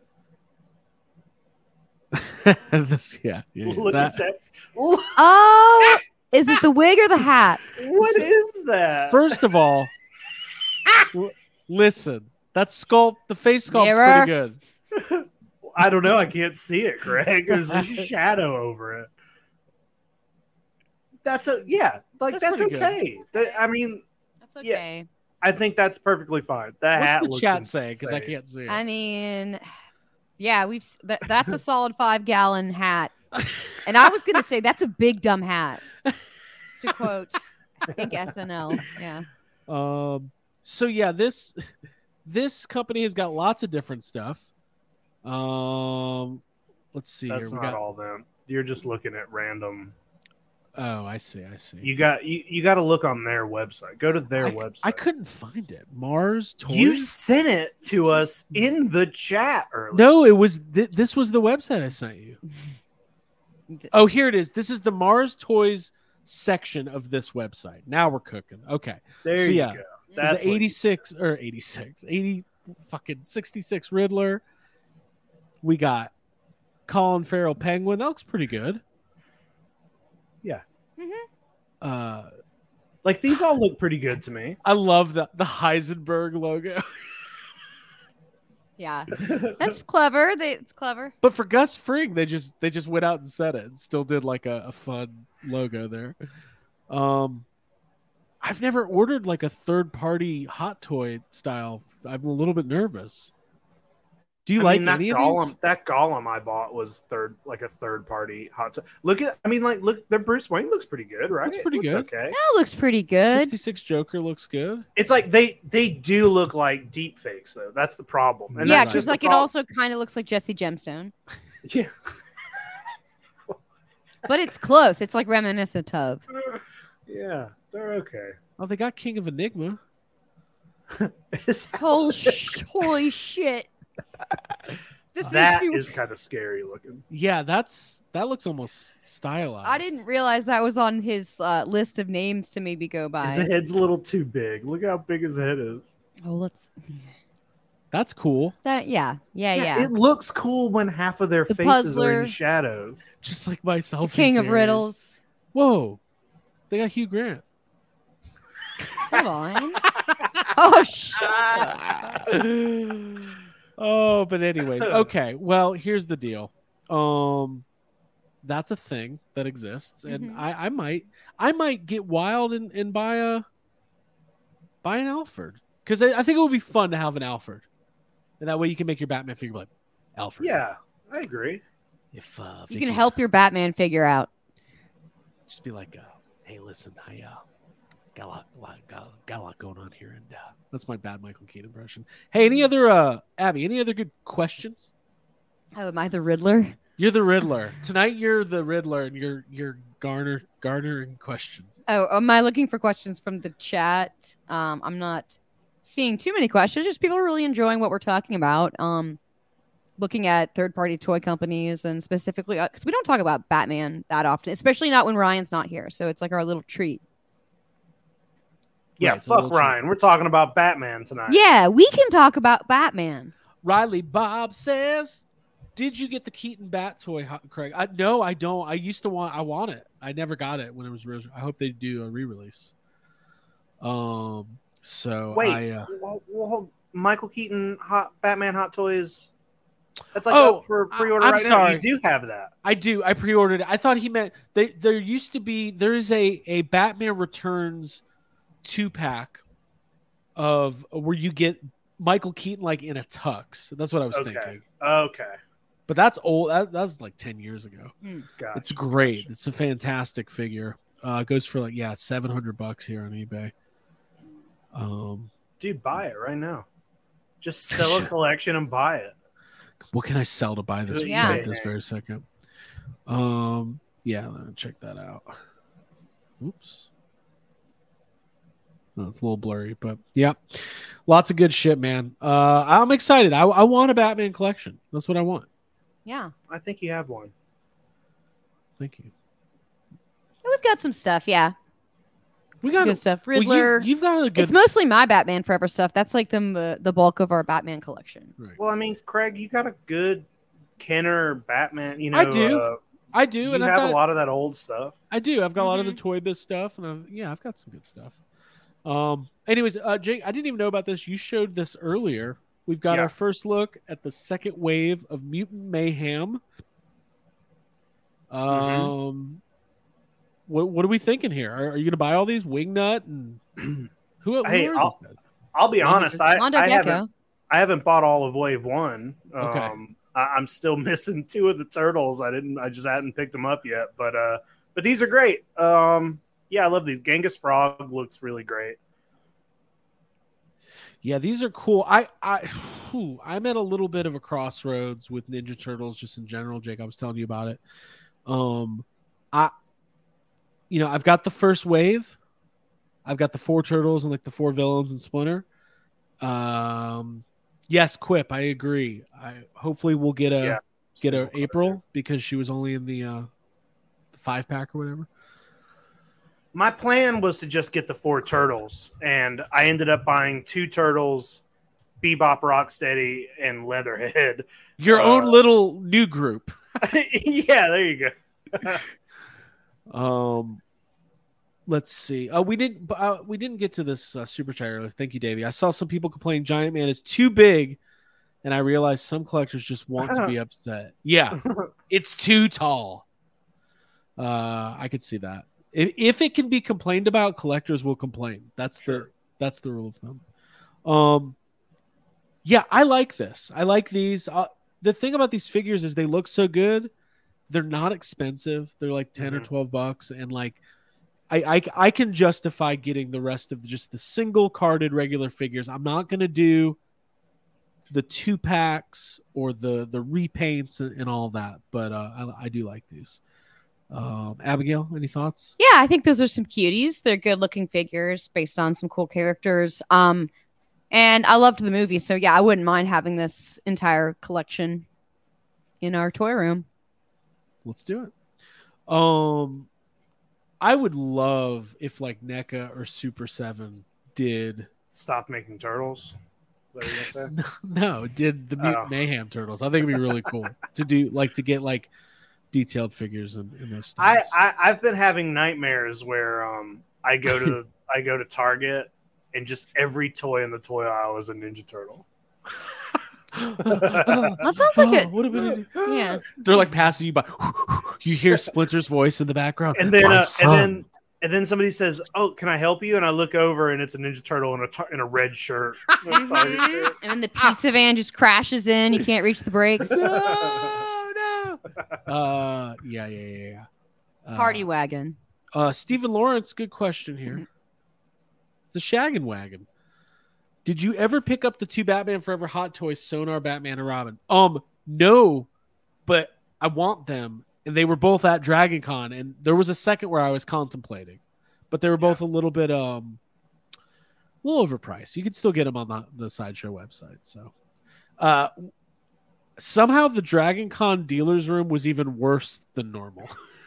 this, yeah, yeah, Look that- at that. Look, Oh, is it the wig or the hat? what is that? First of all, l- listen, that sculpt, the face sculpt's Mirror. pretty good. I don't know. I can't see it, Greg. There's a shadow over it. That's a yeah. Like That's that's, pretty good. okay. That- I mean, That's okay. I think that's perfectly fine. That hat What's the looks chat saying? Because I insane. can't see it. I mean, yeah, we've s- that, that's a solid five gallon hat, and I was gonna say that's a big dumb hat. To quote, I think S N L. Yeah. Um. So yeah, this this company has got lots of different stuff. Um. Let's see That's here. not We got. all them. You're just looking at random. Oh, I see. I see. You got you, you got to look on their website. Go to their I, website. I couldn't find it. Mars Toys. You sent it to us in the chat earlier. No, it was th- this was the website I sent you. Oh, here it is. This is the Mars Toys section of this website. Now we're cooking. Okay. There So, you yeah. go. There's That's an what- eighty-six or eighty-six, eighty fucking sixty-six Riddler. We got Colin Farrell Penguin. That looks pretty good. Yeah. Mhm. Uh, like these all look pretty good to me. I love the the Heisenberg logo. Yeah. That's clever. They, it's clever. But for Gus Fring, they just they just went out and said it and still did like a, a fun logo there. Um, I've never ordered like a third party hot toy style. I'm a little bit nervous. Do you I like mean, that any of golem? these? That golem I bought was third, like a third party hot. T- look at, I mean, like look, the Bruce Wayne looks pretty good, right? Looks pretty It good. Okay, That looks pretty good. sixty-six Joker looks good. it's like they they do look like deep fakes though. That's the problem. And Yeah, that's right. because just the like it prob- also kind of looks like Jesse Gemstone, yeah. but it's close. It's like reminiscent of. Yeah, they're okay. Oh, they got King of Enigma. Is that Holy, what it's sh- holy shit! This that makes me. is kind of scary looking. Yeah, that's that looks almost stylized. I didn't realize that was on his uh, list of names to maybe go by. His head's a little too big. Look how big his head is. Oh, let's. That's cool. That yeah, yeah, yeah. It looks cool when half of their The faces are puzzler. in shadows. Just like my The selfie King of series. Riddles. Whoa, they got Hugh Grant. Hold on. Oh shit. Oh, but anyways, okay. Well, here's the deal. Um, that's a thing that exists, and Mhm. I, I might, I might get wild and, and buy a, buy an Alfred, because I, I think it would be fun to have an Alfred, and that way you can make your Batman figure like Alfred. Yeah, I agree. If uh, You they can help your Batman figure out. just be like, uh, hey, listen, I uh, got a lot, lot got, got a lot going on here, and uh, that's my bad Michael Keaton impression. Hey, any other uh, Abby? Any other good questions? Oh, am I the Riddler? You're the Riddler tonight. You're the Riddler, and you're you're garner garnering questions. Oh, am I looking for questions from the chat? Um, I'm not seeing too many questions. Just people are really enjoying what we're talking about. Um, looking at third-party toy companies and specifically because we don't talk about Batman that often, especially not when Ryan's not here. So it's like our little treat. Yeah, Right, it's a fuck little Ryan. We're talking about Batman tonight. Yeah, we can talk about Batman. Riley Bob says, "Did you get the Keaton Bat toy, Ho- Craig?" I, no, I don't. I used to want. I want it. I never got it when it was. Original. I hope they do a re-release. Um. So Wait, I, uh, well, well, Michael Keaton Hot Batman Hot Toys. That's like Oh, up for I- pre-order I'm right sorry. now. You do have that. I do. I pre-ordered it. I thought he meant they. There used to be. There is a a Batman Returns two pack of where you get Michael Keaton like in a tux. That's what I was Okay. thinking. Okay, But that's old. That, that was like ten years ago. gotcha. It's great. It's a fantastic figure. Uh, it goes for like yeah, seven hundred bucks here on eBay. Um, Dude, buy it right now. Just sell a collection and buy it. what can I sell to buy this Yeah. right this very second? Um, yeah, let me check that out. Oops. Oh, it's a little blurry, but yeah, lots of good shit, man. Uh, I'm excited. I, I want a Batman collection. That's what I want. Yeah. I think you have one. Thank you. And we've got some stuff. Yeah. We Some got good stuff. well, you- Riddler. you've got a good. It's mostly my Batman Forever stuff. That's like the the bulk of our Batman collection. right. Well, I mean, Craig, you got a good Kenner Batman. You know, I do. Uh, I do, you and I've have got, a lot of that old stuff. I do. I've got a lot of the Mhm. Toy Biz stuff, and I've, yeah, I've got some good stuff. Um. Anyways, uh, Jake, I didn't even know about this. You showed this earlier. We've got Yeah. our first look at the second wave of Mutant Mayhem. Um. Mm-hmm. What What are we thinking here? Are, are you going to buy all these? Wingnut and who? who Hey, are I'll- these guys? I'll be Mondo- honest. I, Mondo I Gecko. haven't I haven't bought all of Wave One. Um, Okay. I, I'm still missing two of the turtles. I didn't. I just hadn't picked them up yet. But uh, but these are great. Um, yeah, I love these. Genghis Frog looks really great. Yeah, these are cool. I I whew, I'm at a little bit of a crossroads with Ninja Turtles just in general, Jake. I was telling you about it. Um I you know, I've got the first wave. I've got the four turtles and like the four villains and Splinter. Um yes, Quip, I agree. I hopefully we'll get a Yeah. get a Single April because she was only in the uh the five pack or whatever. My plan was to just get the four turtles, and I ended up buying two turtles, Bebop, Rocksteady, and Leatherhead. Your Uh, own little new group. Yeah, there you go. Um, let's see. Uh, we didn't. Uh, we didn't get to this uh, super chat earlier. Thank you, Davey. I saw some people complaining Giant Man is too big, and I realized some collectors just want to be upset. Yeah, it's too tall. Uh, I could see that. If, if it can be complained about, collectors will complain. That's the Sure. that's the rule of thumb. Um, yeah, I like this. I like these. Uh, the thing about these figures is they look so good. They're not expensive. They're like ten or Mhm. twelve bucks, and like I, I I can justify getting the rest of just the single carded regular figures. I'm not gonna do the two packs or the the repaints and, and all that, but uh, I, I do like these. Um, Abigail, any thoughts? Yeah, I think those are some cuties. They're good looking figures based on some cool characters. Um, and I loved the movie, so yeah, I wouldn't mind having this entire collection in our toy room. Let's do it. Um, I would love if like NECA or Super Seven did Stop making turtles. Is that what you're gonna say? no did the Mutant Oh. Mayhem Turtles. I think it'd be really cool to do like to get like detailed figures in, in those I, styles. I I've been having nightmares where um I go to I go to Target and just every toy in the toy aisle is a Ninja Turtle. That sounds like it. What are we gonna do? Yeah. They're like passing you by. You hear Splinter's voice in the background. And then My uh, and son. then and then somebody says, "Oh, can I help you?" And I look over and it's a Ninja Turtle in a tar- in a red shirt. A Target Mhm. shirt. And then the pizza van just crashes in. You can't reach the brakes. no, no. Uh, yeah, yeah, yeah, yeah. Uh, Party wagon. Uh, Stephen Lawrence, good question here. It's a shaggin' wagon. Did you ever pick up the two Batman Forever Hot Toys, Sonar, Batman, and Robin? Um, no, but I want them, and they were both at Dragon Con, and there was a second where I was contemplating, but they were both a little bit um, a little overpriced. You could still get them on the, the Sideshow website. So, uh, somehow the Dragon Con dealers room was even worse than normal.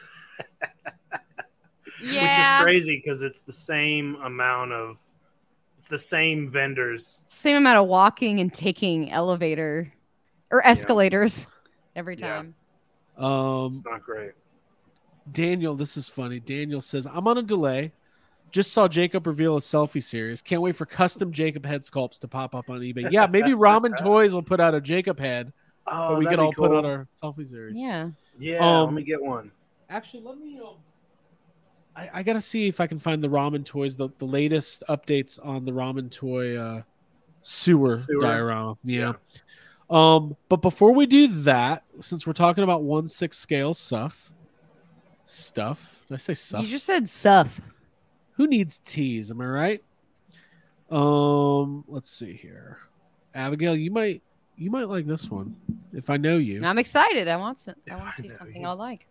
Yeah. Which is crazy because it's the same amount of it's the same vendors. Same amount of walking and taking elevator or escalators every Yeah. time. Um, It's not great. Daniel, this is funny. Daniel says, I'm on a delay. Just saw Jacob reveal a selfie series. Can't wait for custom Jacob head sculpts to pop up on eBay. Yeah, maybe Ramen Toys will put out a Jacob head, Oh, but we that'd can be all put cool. on our selfie series. Yeah. Yeah, Um, let me get one. Actually, let me. Um, I, I gotta see if I can find the Ramen Toys, the, the latest updates on the Ramen Toy uh, sewer, Sewer. diorama. Yeah. Um, but before we do that, since we're talking about one six scale stuff, stuff. Did I say stuff? You just said stuff. Who needs teas? Am I right? Um, let's see here. Abigail, you might you might like this one if I know you. I'm excited. I want to, I If want I to see know something you. I'll like.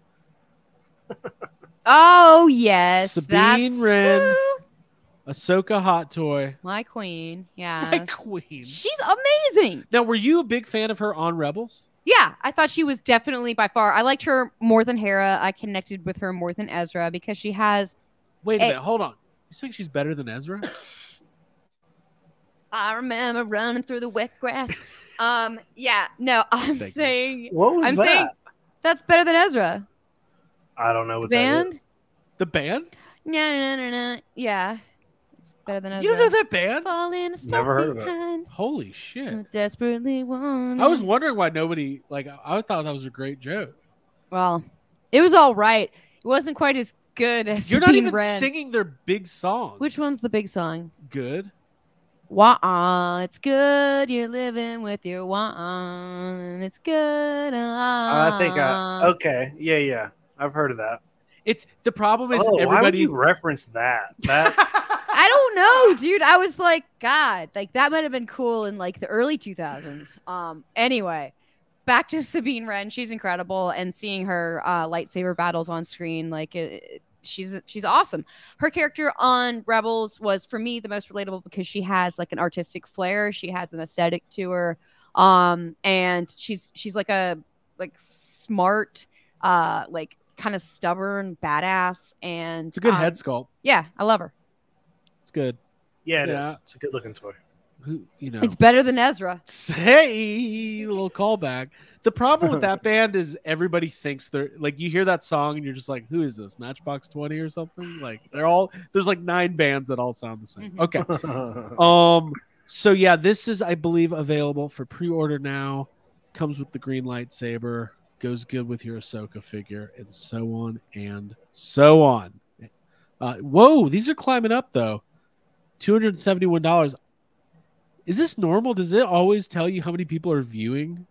Oh yes, Sabine that's Wren. Woo! Ahsoka hot toy. My queen. My Yeah. queen. She's amazing. Now, were you a big fan of her on Rebels? Yeah, I thought she was definitely by far. I liked her more than Hera. I connected with her more than Ezra because she has. Wait a Eh. minute, hold on. You think she's better than Ezra? I remember running through the wet grass. um, yeah, no, I'm Thank you. saying What was I'm that? saying that's better than Ezra. I don't know what Band? that is. The band? No, no, no, no. Yeah, it's better than Ezra. You don't know that band? Falling Never heard of it. behind. Holy shit. I desperately want. I was wondering why nobody, like, I thought that was a great joke. Well, it was all right. It wasn't quite as good as You're not Sabine even Wren. singing their big song. Which one's the big song? Good. Wah, it's good. You're living with your wah, and it's good. I think I okay. Yeah, yeah. I've heard of that. It's the problem is Oh, why would everybody. you reference that? That I don't know, dude. I was like, God, like that might have been cool in like the early two thousands. Um, anyway, back to Sabine Wren. She's incredible, and seeing her uh, lightsaber battles on screen, like it, it- she's she's awesome. Her character on Rebels was for me the most relatable because she has like an artistic flair. She has an aesthetic to her, um, and she's she's like a like smart, uh, like kind of stubborn badass, and It's a good um, head sculpt. Yeah, I love her. It's good. yeah, it is. Yeah. It's a good looking toy. Who you know? It's better than Ezra. Hey, little callback. The problem with that band is everybody thinks they're like you hear that song and you're just like, who is this? Matchbox twenty or something? Like they're all there's like nine bands that all sound the same. Mhm. Okay. Um so yeah, this is I believe available for pre-order now. Comes with the green lightsaber, goes good with your Ahsoka figure, and so on and so on. Uh, whoa, these are climbing up though. two hundred seventy-one dollars. Is this normal? Does it always tell you how many people are viewing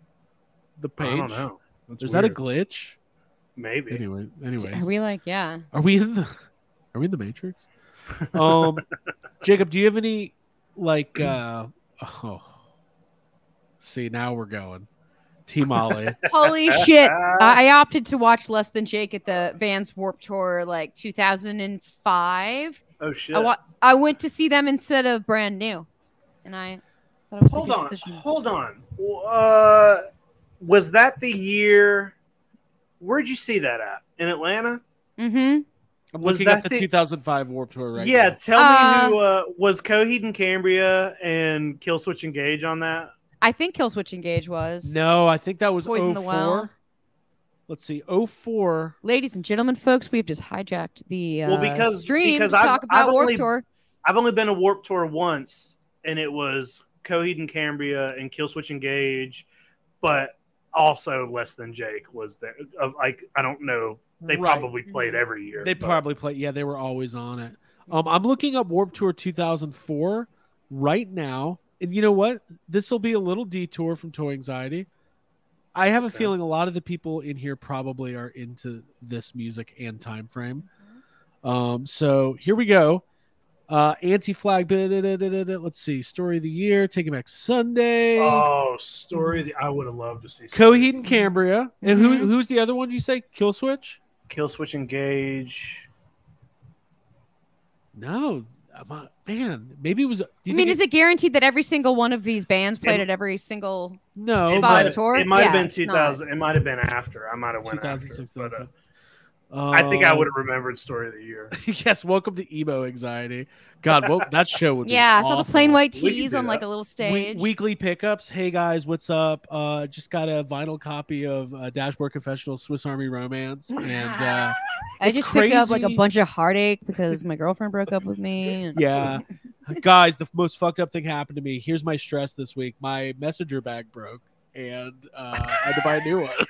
the page? I don't know. That's Is that a weird. glitch? Maybe. Anyway, anyways, Are we like, yeah? are we in the are we in the Matrix? Um, Jacob, do you have any like? uh Oh, see, now we're going. Team Ollie. Holy shit! I I opted to watch Less Than Jake at the Vans Warp Tour like two thousand five. Oh shit. I, wa- I went to see them instead of Brand New, and I thought it was Hold a good on. decision. Hold on. Uh, was that the year? Where'd you see that at? In Atlanta? Mm-hmm. I'm Was looking that at the, the- two thousand five Warped Tour right yeah. now. Tell Uh, me who uh, was Coheed and Cambria and Killswitch Engage on that? I think Killswitch Engage was. No, I think that was Poison oh the four. Well. let's see, oh four. Ladies and gentlemen, folks, we've just hijacked the uh, Well, because- stream because to I've- talk about I've Warped only- Tour. I've only been to Warped Tour once, and it was Coheed and Cambria and Killswitch Engage, but also Less Than Jake was there. Of like, I don't know. They Right. probably played every year. They but- probably play. Yeah, they were always on it. Um, I'm looking up Warped Tour two thousand four right now, and you know what? This will be a little detour from Toy Anxiety. I have a Okay. feeling a lot of the people in here probably are into this music and time frame. Um, so here we go. Uh, Anti-Flag. Let's see. Story of the year. Taking Back Sunday. Oh, story. The, I would have loved to see Coheed and Cambria. And who Mhm. who's the other one you say? Killswitch? Killswitch Engage. No. I'm not- man, maybe it was. Do I you mean, think is it guaranteed that every single one of these bands played It- at every single? No, It Spot might, on the tour? it might have Yeah, been it's two thousand. It might have been after. I might have went after. But, uh, I think I would have remembered story of the year. Yes, welcome to emo anxiety. God, well, that show would be Yeah, I saw the awful. plain white We can tees do on like that. a little We- stage. weekly pickups. Hey guys, what's up? Uh, just got a vinyl copy of uh, Dashboard Confessional Swiss Army Romance, and uh, I it's just picked up like a crazy. bunch of heartache because my girlfriend broke up with me. And yeah, guys, the most fucked up thing happened to me. Here's my stress this week. My messenger bag broke, and uh, I had to buy a new one.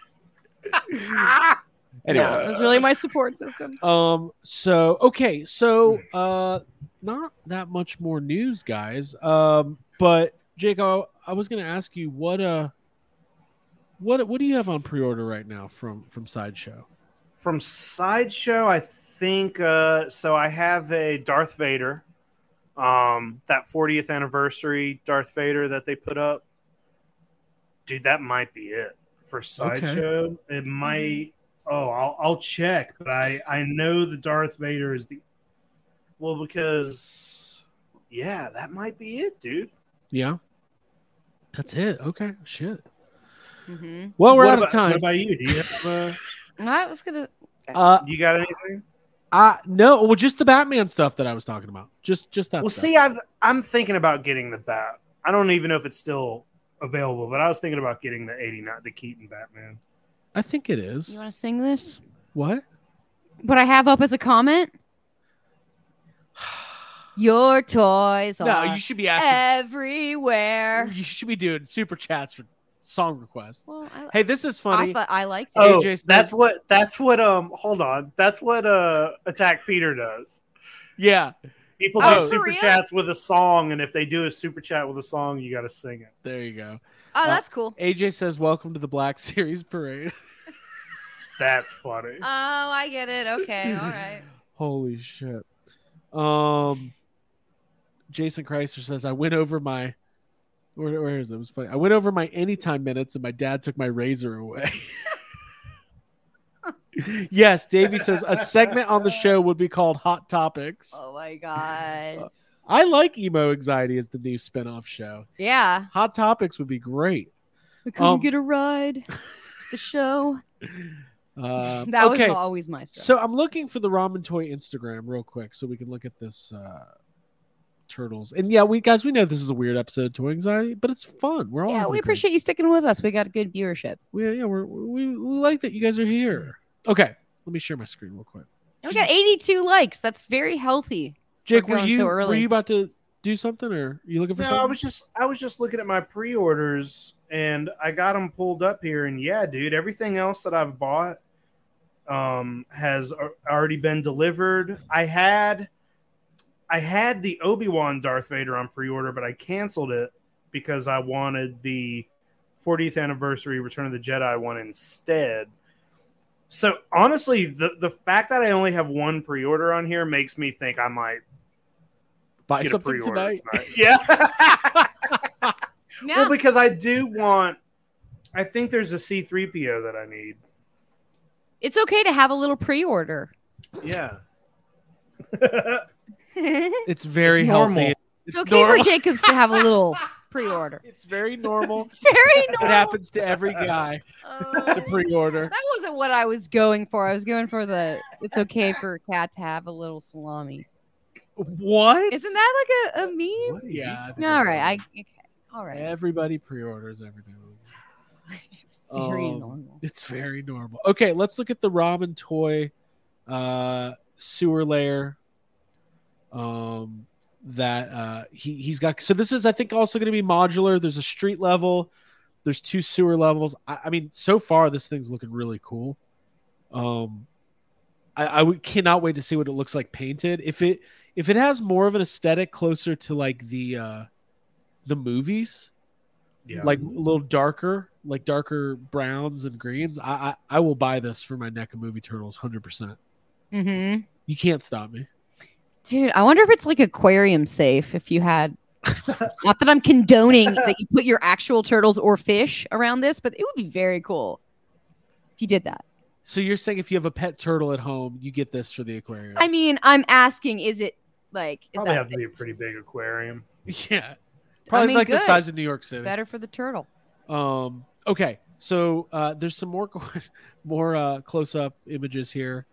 Anyway, no, it was really my support system. Um. So okay. So uh, not that much more news, guys. Um. But Jake, I, I was going to ask you what uh, what what do you have on pre-order right now from from Sideshow? From Sideshow, I think uh, so. I have a Darth Vader, um, that fortieth anniversary Darth Vader that they put up. Dude, that might be it for Sideshow. It might. Oh, I'll I'll check, but I I know the Darth Vader is the. Well, because yeah, that might be it, dude. Yeah. That's it. Okay. Shit. Mm-hmm. Well, we're What out about, of time. What about you? Do you have? Uh, I was gonna. Uh, you got anything? uh, no. Well, just the Batman stuff that I was talking about. Just, just that. Well, stuff. see, I've I'm thinking about getting the Bat. I don't even know if it's still available, but I was thinking about getting the eighty-nine, the Keaton Batman. I think it is. You want to sing this? What? What I have up as a comment? Your toys No, are you should be asking. everywhere. You should be doing super chats for song requests. Well, I, Hey, this is funny. I thought I liked it. Oh, A J said- that's what that's what um hold on. That's what uh Attack Peter does. Yeah, People Oh, do for super real? chats with a song, and if they do a super chat with a song, you got to sing it. there you go. Oh, that's cool. A J says, "Welcome to the Black Series Parade." That's funny. Oh, I get it. Okay, all right. Holy shit. Um, Jason Chrysler says, "I went over my where, where is it? It was funny. I went over my anytime minutes, and my dad took my razor away." Yes, Davey says a segment on the show would be called Hot Topics. Oh my god. I like Emo Anxiety as the new spinoff show. Yeah. Hot Topics would be great. Come Um, get a ride. to The show. Uh, That okay, was always my stuff. so I'm looking for the Ramen Toy Instagram real quick so we can look at this uh, turtles. And yeah, we guys, we know this is a weird episode of Toy Anxiety, but it's fun. We're all yeah, having we a great- appreciate you sticking with us. We got good viewership. We, yeah, we're, we we like that you guys are here. Okay, let me share my screen real quick. And we got eighty-two likes. That's very healthy. Jake, We're were going you so were early. you about to do something, or are you looking for No, something? I was just I was just looking at my pre-orders, and I got them pulled up here, and yeah, dude, everything else that I've bought um has a- already been delivered. I had I had the Obi-Wan Darth Vader on pre-order, but I canceled it because I wanted the fortieth anniversary Return of the Jedi one instead. So honestly, the the fact that I only have one pre-order on here makes me think I might Buy get a something pre-order tonight. tonight. Yeah. Yeah. Well, because I do want. I think there's a C three P O that I need. It's okay to have a little pre-order. Yeah. it's It's very It's healthy. normal. It's okay normal. for Jacobs to have a little pre-order. It's very normal. Very It normal. happens to every guy. It's a Oh. pre-order. That wasn't what I was going for. I was going for the it's okay for a cat to have a little salami. What? Isn't that like a, a meme? Yeah. I think All it right. I is. okay. All right. Everybody pre-orders every day. It's Very Um, normal. It's very normal. Okay, let's look at the ramen toy uh, sewer layer. Um, that uh, he he's got. So this is, I think, also going to be modular. There's a street level. There's two sewer levels. I, I mean, so far this thing's looking really cool. Um, I, I would, cannot wait to see what it looks like painted. If it if it has more of an aesthetic closer to like the uh, the movies, Yeah. like a little darker, like darker browns and greens, I I, I will buy this for my N E C A Movie Turtles, one hundred percent. Mm-hmm. You can't stop me. Dude, I wonder if it's like aquarium safe. If you had, not that I'm condoning that you put your actual turtles or fish around this, but it would be very cool if you did that. So you're saying if you have a pet turtle at home, you get this for the aquarium? I mean, I'm asking, is it like, is Probably that have to be a pretty big aquarium. Yeah, probably mean, like the good. size of New York City. better for the turtle? Um. Okay. So uh, there's some more more uh, close up images here,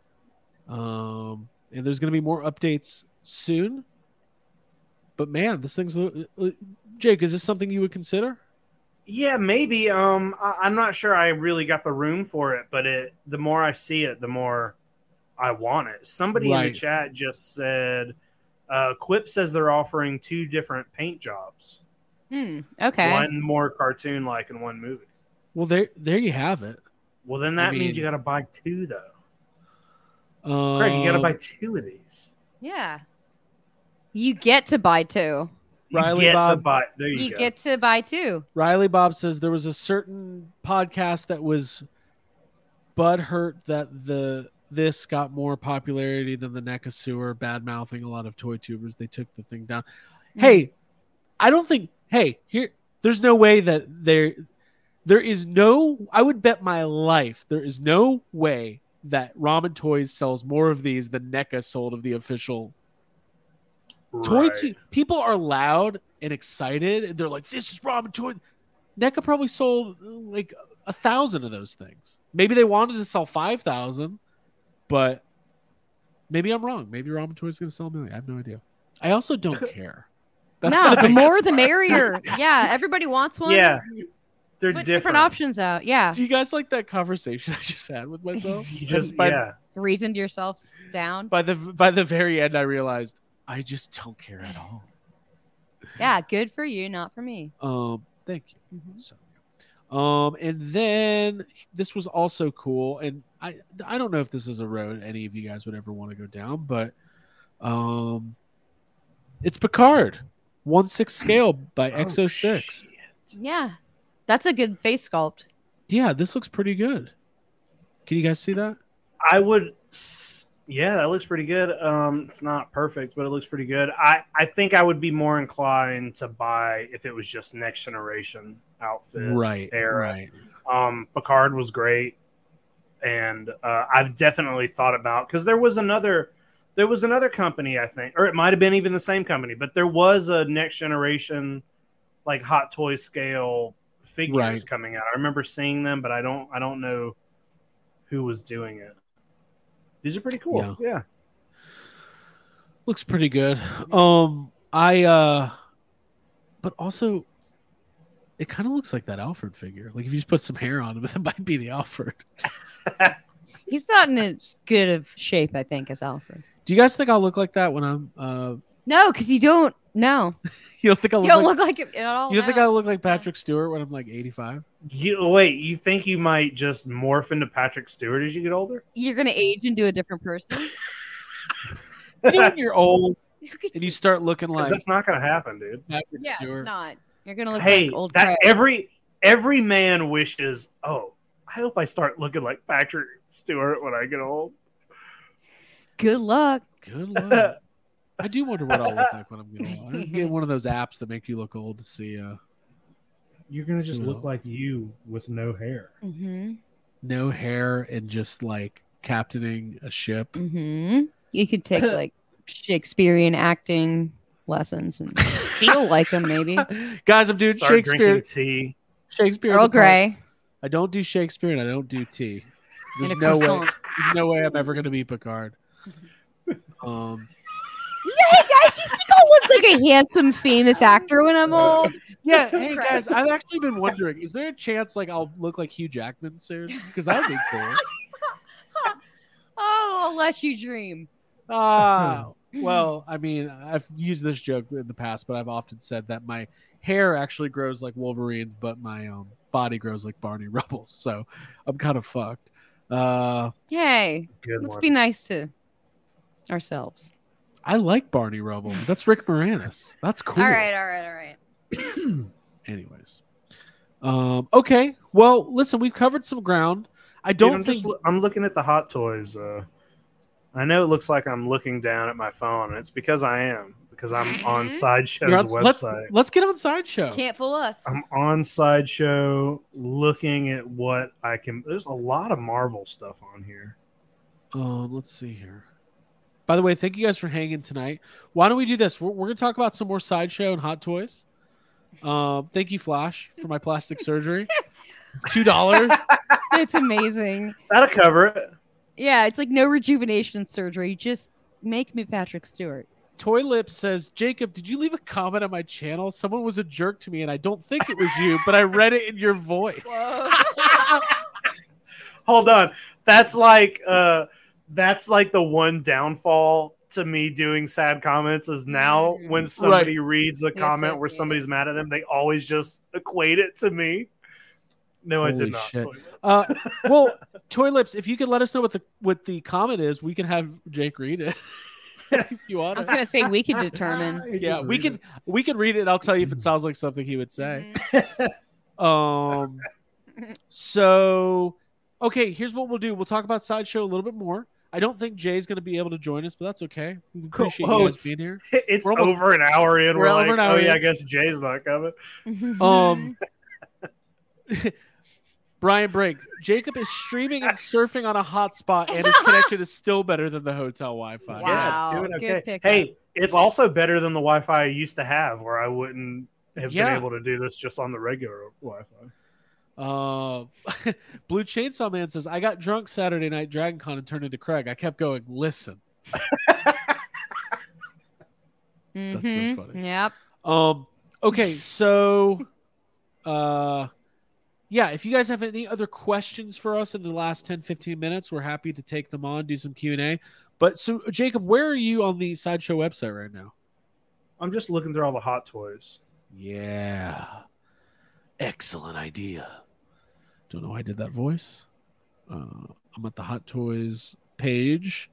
um, and there's going to be more updates soon. But man, this thing's uh, uh, Jake. Is this something you would consider? Yeah, maybe. Um, I, I'm not sure I really got the room for it, but it. The more I see it, the more I want it. Somebody in Right. the chat just said, uh, Quip says they're offering two different paint jobs. Hmm. Okay. One more cartoon like and one movie. Well, there there you have it. Well, then that I means mean- you got to buy two, though. Um, Craig, you got to buy two of these. Yeah. You get to buy two. You Riley get to Bob- buy. There you, You go. get to buy two. Riley Bob says there was a certain podcast that was butthurt that the this got more popularity than the N E C A sewer, bad mouthing a lot of toy tubers. They took the thing down. Hey, I don't think. Hey, here, there's no way that there, there is no. I would bet my life there is no way that Ramen Toys sells more of these than N E C A sold of the official toy. Right. Tu- people are loud and excited, and they're like, "This is Ramen Toys." N E C A probably sold uh, like a thousand of those things. Maybe they wanted to sell five thousand, but maybe I'm wrong. Maybe Ramen Toys is going to sell a million. I have no idea. I also don't care. That's no, the biggest more the part. merrier. Yeah, everybody wants one. Yeah, they're Put different. different options out. Yeah. Do you guys like that conversation I just had with myself? You just by, yeah. Reasoned yourself down. By the by the very end, I realized I just don't care at all. Yeah, good for you, not for me. Um, thank you. Mhm. So, um, and then this was also cool, and I I don't know if this is a road any of you guys would ever want to go down, but um, it's Picard, one sixth scale by X oh six. shit. Yeah. That's a good face sculpt. Yeah, this looks pretty good. Can you guys see that? I would. s- Yeah, that looks pretty good. Um, it's not perfect, but it looks pretty good. I, I think I would be more inclined to buy if it was just next generation outfit. Right, era. right. Um, Picard was great, and uh, I've definitely thought about because there was another, there was another company I think, or it might have been even the same company, but there was a next generation, like Hot Toy scale figures Right. coming out. I remember seeing them, but I don't, I don't know who was doing it. These are pretty cool. Yeah. Yeah. Looks pretty good. Um, I uh, but also, it kind of looks like that Alfred figure. Like if you just put some hair on him, it might be the Alfred. He's not in as good of shape, I think, as Alfred. Do you guys think I'll look like that when I'm? Uh, No, because you don't. No, you don't think I'll you look don't like? look like it at all. you don't think no. I'll look like Patrick Stewart when I'm like eighty-five? You wait. You think you might just morph into Patrick Stewart as you get older? You're gonna age into a different person? You know when you're old You could and you see- start looking 'Cause like that's not going to happen, dude. Patrick yeah, Stewart. it's not. You're gonna look Hey, like old that Craig. every every man wishes. Oh, I hope I start looking like Patrick Stewart when I get old. Good luck. Good luck. I do wonder what I'll look like when I'm getting old. I get one of those apps that make you look old to see uh, You're gonna just So- look like you with no hair. Mm-hmm. no hair and just like captaining a ship. Mm-hmm. You could take like Shakespearean acting lessons and feel like him, maybe. Guys, I'm doing Start Shakespeare. drinking tea. Shakespeare. Earl the part. Grey I don't do Shakespeare and I don't do tea. and a There's no way. croissant. There's no way I'm ever going to be Picard. Um, Hey guys, think I'll look like a handsome, famous actor when I'm old? Yeah, hey guys, I've actually been wondering: is there a chance like I'll look like Hugh Jackman soon? Because that would be cool. Oh, I'll let you dream. Ah, well, I mean, I've used this joke in the past, but I've often said that my hair actually grows like Wolverine, but my um, body grows like Barney Rubble. So I'm kind of fucked. Uh, Hey, Good let's one. be nice to ourselves. I like Barney Rubble. That's Rick Moranis. That's cool. All right, all right, all right. Anyways, um, okay. Well, listen, we've covered some ground. I Dude, don't I'm think. just loo- I'm looking at the Hot Toys. Uh, I know it looks like I'm looking down at my phone, and it's because I am because I'm on Mhm. Sideshow's You're on- let's, website. let's get on Sideshow. Can't fool us. I'm on Sideshow looking at what I can. There's a lot of Marvel stuff on here. Um, let's see here. By the way, thank you guys for hanging tonight. Why don't we do this? We're, we're going to talk about some more Sideshow and Hot Toys. Um, thank you, Flash, for my plastic surgery. Two dollars. It's amazing. That'll cover it. Yeah, it's like no rejuvenation surgery. Just make me Patrick Stewart. Toy Lips says, Jacob, did you leave a comment on my channel? Someone was a jerk to me, and I don't think it was you, but I read it in your voice. Hold on. That's like uh that's like the one downfall to me doing sad comments is now Mm. when somebody Right. reads a comment where associate somebody's it. mad at them, they always just equate it to me. No, I Holy did not. shit. Toy Lips. Uh, well, Toy Lips, if you could let us know what the what the comment is, we can have Jake read it. if you I want was to. gonna say we could determine. Yeah, Just we read can it. we can read it. And I'll tell you if it sounds like something he would say. Mhm. Um, so okay, here's what we'll do. We'll talk about Sideshow a little bit more. I don't think Jay's going to be able to join us, but that's okay. We appreciate Oh, you guys it's- being here. It's We're almost- over an hour in. we're We're, over like, an hour oh yeah, in. I guess Jay's not coming. Um, Brian Brink, Jacob is streaming and surfing on a hotspot, and his connection is still better than the hotel Wi-Fi. Wow. Yeah, it's doing good okay. pickup. Hey, it's also better than the Wi-Fi I used to have, where I wouldn't have Yeah. been able to do this just on the regular Wi-Fi. Uh, Blue Chainsaw Man says, I got drunk Saturday night Dragon Con and turned into Craig. I kept going, listen. That's so Mhm. funny. Yep. Um, okay, so uh yeah, if you guys have any other questions for us in the last ten, fifteen minutes, we're happy to take them on, do some Q and A. But so Jacob, where are you on the Sideshow website right now? I'm just looking through all the Hot Toys. Yeah. Excellent idea. Don't know why I did that voice. Uh, I'm at the Hot Toys page.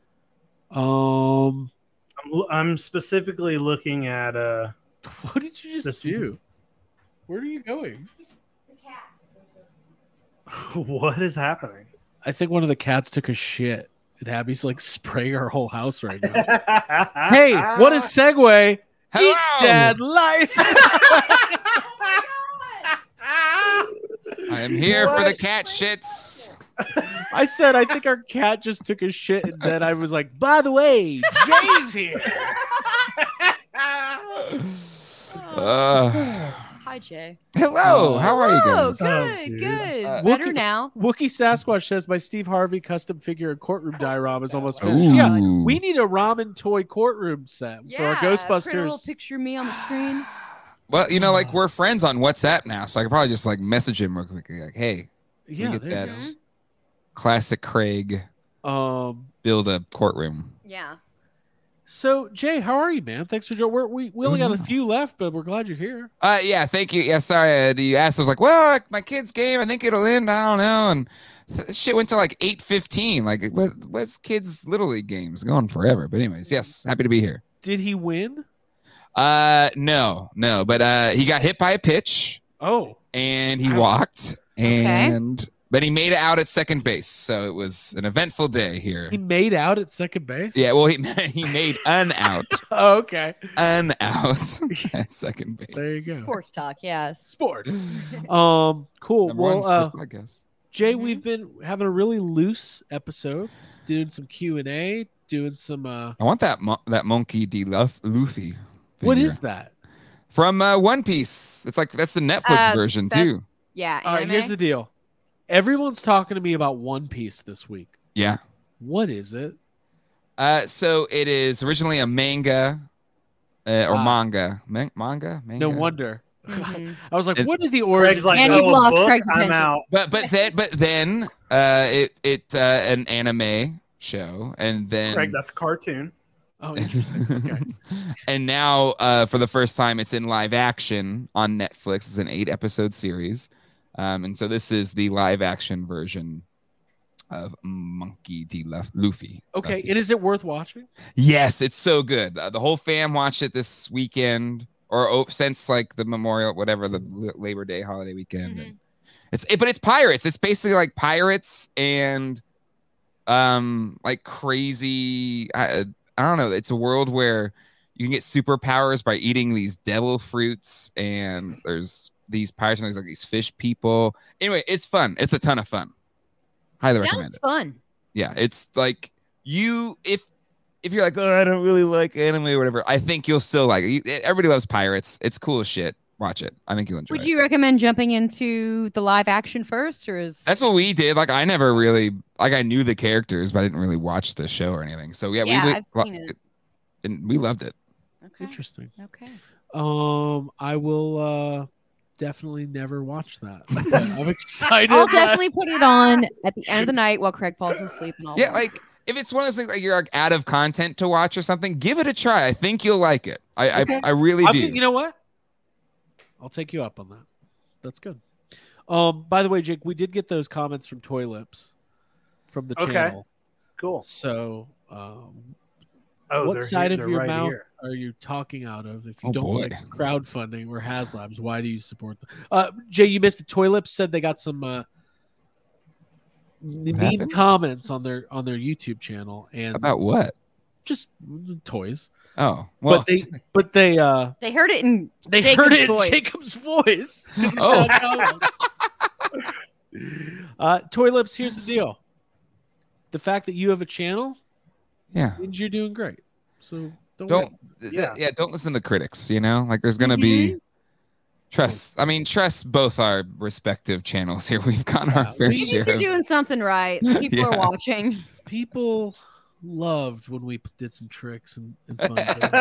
Um, I'm, I'm specifically looking at uh what did you just This- do? Where are you going? what is happening. I think one of the cats took a shit, and Abby's like spraying our whole house right now. Hey, what a segue! Eat Hello! Dad life. I am here for the What? cat shits. I said I think our cat just took a shit, and then I was like, by the way, Jay's here. Uh, Hi, Jay. hello, how are you Oh, guys? good, Oh, dude. good. Uh, Better Wookie- now. Wookie Sasquatch says my Steve Harvey custom figure and courtroom diorama is almost finished. Yeah, Ooh. we need a ramen toy courtroom set for our Print a little Ghostbusters. picture of me on the screen. Well, you know, like we're friends on WhatsApp now, so I could probably just like message him real quickly, like, "Hey, Yeah, get there that. you classic Craig, go. Um, build a courtroom." Yeah. so Jay, how are you, man? Thanks for joining. We we only got a few left, but we're glad you're here. Uh, yeah, thank you. Yeah, sorry, uh, you asked. I was like, "Well, my kid's game, I think it'll end. I don't know." And th- shit went to like eight fifteen. Like, what, what's kids' little league games going forever? But anyways, yes, happy to be here. Did he win? Uh, no, no, but uh, he got hit by a pitch. Oh, And he Ow. walked, and but he made it out at second base, so it was an eventful day here. he made out at second base. Yeah, well, he he made an out, Oh, okay. an out at second base. There you go. Sports talk, yes. Sports. Um, cool. Number one Well, uh, sports podcast. Jay, Mhm. we've been having a really loose episode, doing some Q and A, doing some. uh I want that mo- that monkey D. Luff- Luffy. What figure. is that? From uh, One Piece? It's like that's the Netflix Uh, version that- too. Yeah. All right, anime. here's the deal. Everyone's talking to me about One Piece this week. Yeah. What is it? Uh, so it is originally a manga uh, or Wow. manga, Man- manga, manga. No wonder. Mhm. I was like, And- what are the origins? Greg's like, And you've oh, a lost book? Craig's I'm attention. out. But but then but then uh, it it uh, an anime show, and then Greg, that's a cartoon. Oh, interesting. Okay. and now uh, for the first time, it's in live action on Netflix. It's an eight episode series, um, and so this is the live action version of Monkey D. Luff- Luffy. Okay, Luffy. and is it worth watching? Yes, it's so good. Uh, the whole fam watched it this weekend, or oh, since like the Memorial, whatever the L- Labor Day holiday weekend. Mhm. And it's it, but it's pirates. It's basically like pirates and um like crazy. I, I don't know. It's a world where you can get superpowers by eating these devil fruits, and there's these pirates and there's like these fish people. Anyway, it's fun. It's a ton of fun. Highly recommend Sounds it. fun. Yeah, it's like you if if you're like, oh, I don't really like anime or whatever, I think you'll still like it. You, everybody loves pirates. It's cool as shit. Watch it. I think you'll enjoy Would it. you recommend jumping into the live action first, or is That's what we did. Like I never really like I knew the characters, but I didn't really watch the show or anything. So yeah, Yeah, we, I've we seen it. and we loved it. okay? Interesting. Okay. Um, I will uh definitely never watch that. But I'm excited. I'll that- definitely put it on at the end of the night while Craig falls asleep, and I'll Yeah, watch. like if it's one of those things like you're like out of content to watch or something, give it a try. I think you'll like it. I Okay. I, I really I'm- do. You know what? I'll take you up on that. That's good. Um, by the way, Jake, we did get those comments from Toy Lips from the Okay. channel. Cool. So, um, Oh, what they're side here- of they're your right mouth here. are you talking out of? If you Oh, don't boy. like crowdfunding or HasLabs, why do you support them? Uh, Jay, you missed it. Toy Lips said they got some uh, mean happened? comments on their on their YouTube channel and About what? just toys. Oh, well, but they but they uh They heard it in they Jacob's heard it voice. in Jacob's voice. 'Cause he's Oh. not commenting. uh, Toy Lips, here's the deal. The fact that you have a channel yeah. means you're doing great. So don't, Don't worry. th- Yeah. yeah, don't listen to critics, you know? Like there's gonna be trust. I mean, trust both our respective channels here. We've got Yeah, our fair we- Means share. you're of- doing something right. People Yeah. are watching. People loved when we did some tricks and, and fun.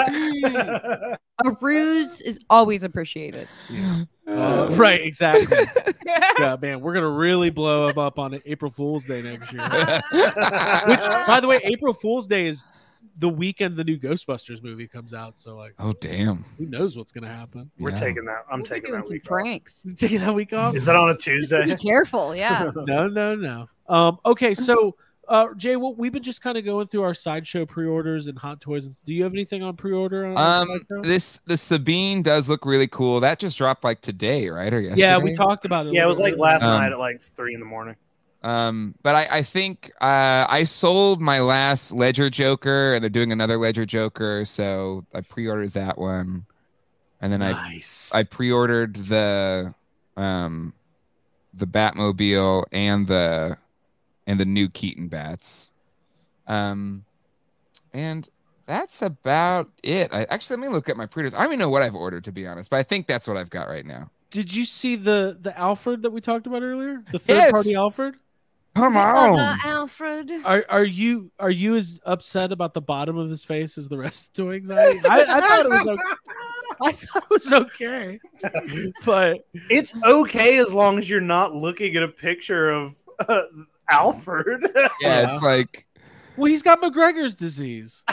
A ruse is always appreciated. uh, right, exactly. Yeah, man, we're gonna really blow them up on April Fool's Day next year. Which, by the way, April Fool's Day is the weekend the new Ghostbusters movie comes out. So, like, Oh damn. who knows what's gonna happen? We're Yeah. taking that. I'm We'll be taking doing that some week off. pranks. Taking that week off? Is that on a Be Tuesday? careful, yeah. No, no, no. Um, okay, so uh, Jay, well, we've been just kind of going through our sideshow pre-orders and hot toys. And do you have anything on pre-order? On Um, Sideshow? this the Sabine does look really cool. That just dropped like today, right? Or yesterday? yeah, we talked about it. a Yeah, it little was like bit last Um, night at like three in the morning. Um, but I, I think uh, I sold my last Ledger Joker, and they're doing another Ledger Joker, so I pre-ordered that one, and then Nice. I I pre-ordered the um the Batmobile and the and the new Keaton bats, um, and that's about it. I actually let me look at my pre-orders. I don't even know what I've ordered, to be honest, but I think that's what I've got right now. Did you see the the Alfred that we talked about earlier? The third Yes! party Alfred? Come Other Alfred. Are are you are you as upset about the bottom of his face as the rest of Toy Anxiety? I, I thought it was okay. I thought it was okay, but It's okay as long as you're not looking at a picture of uh, Alfred. Yeah, it's like well, he's got McGregor's disease.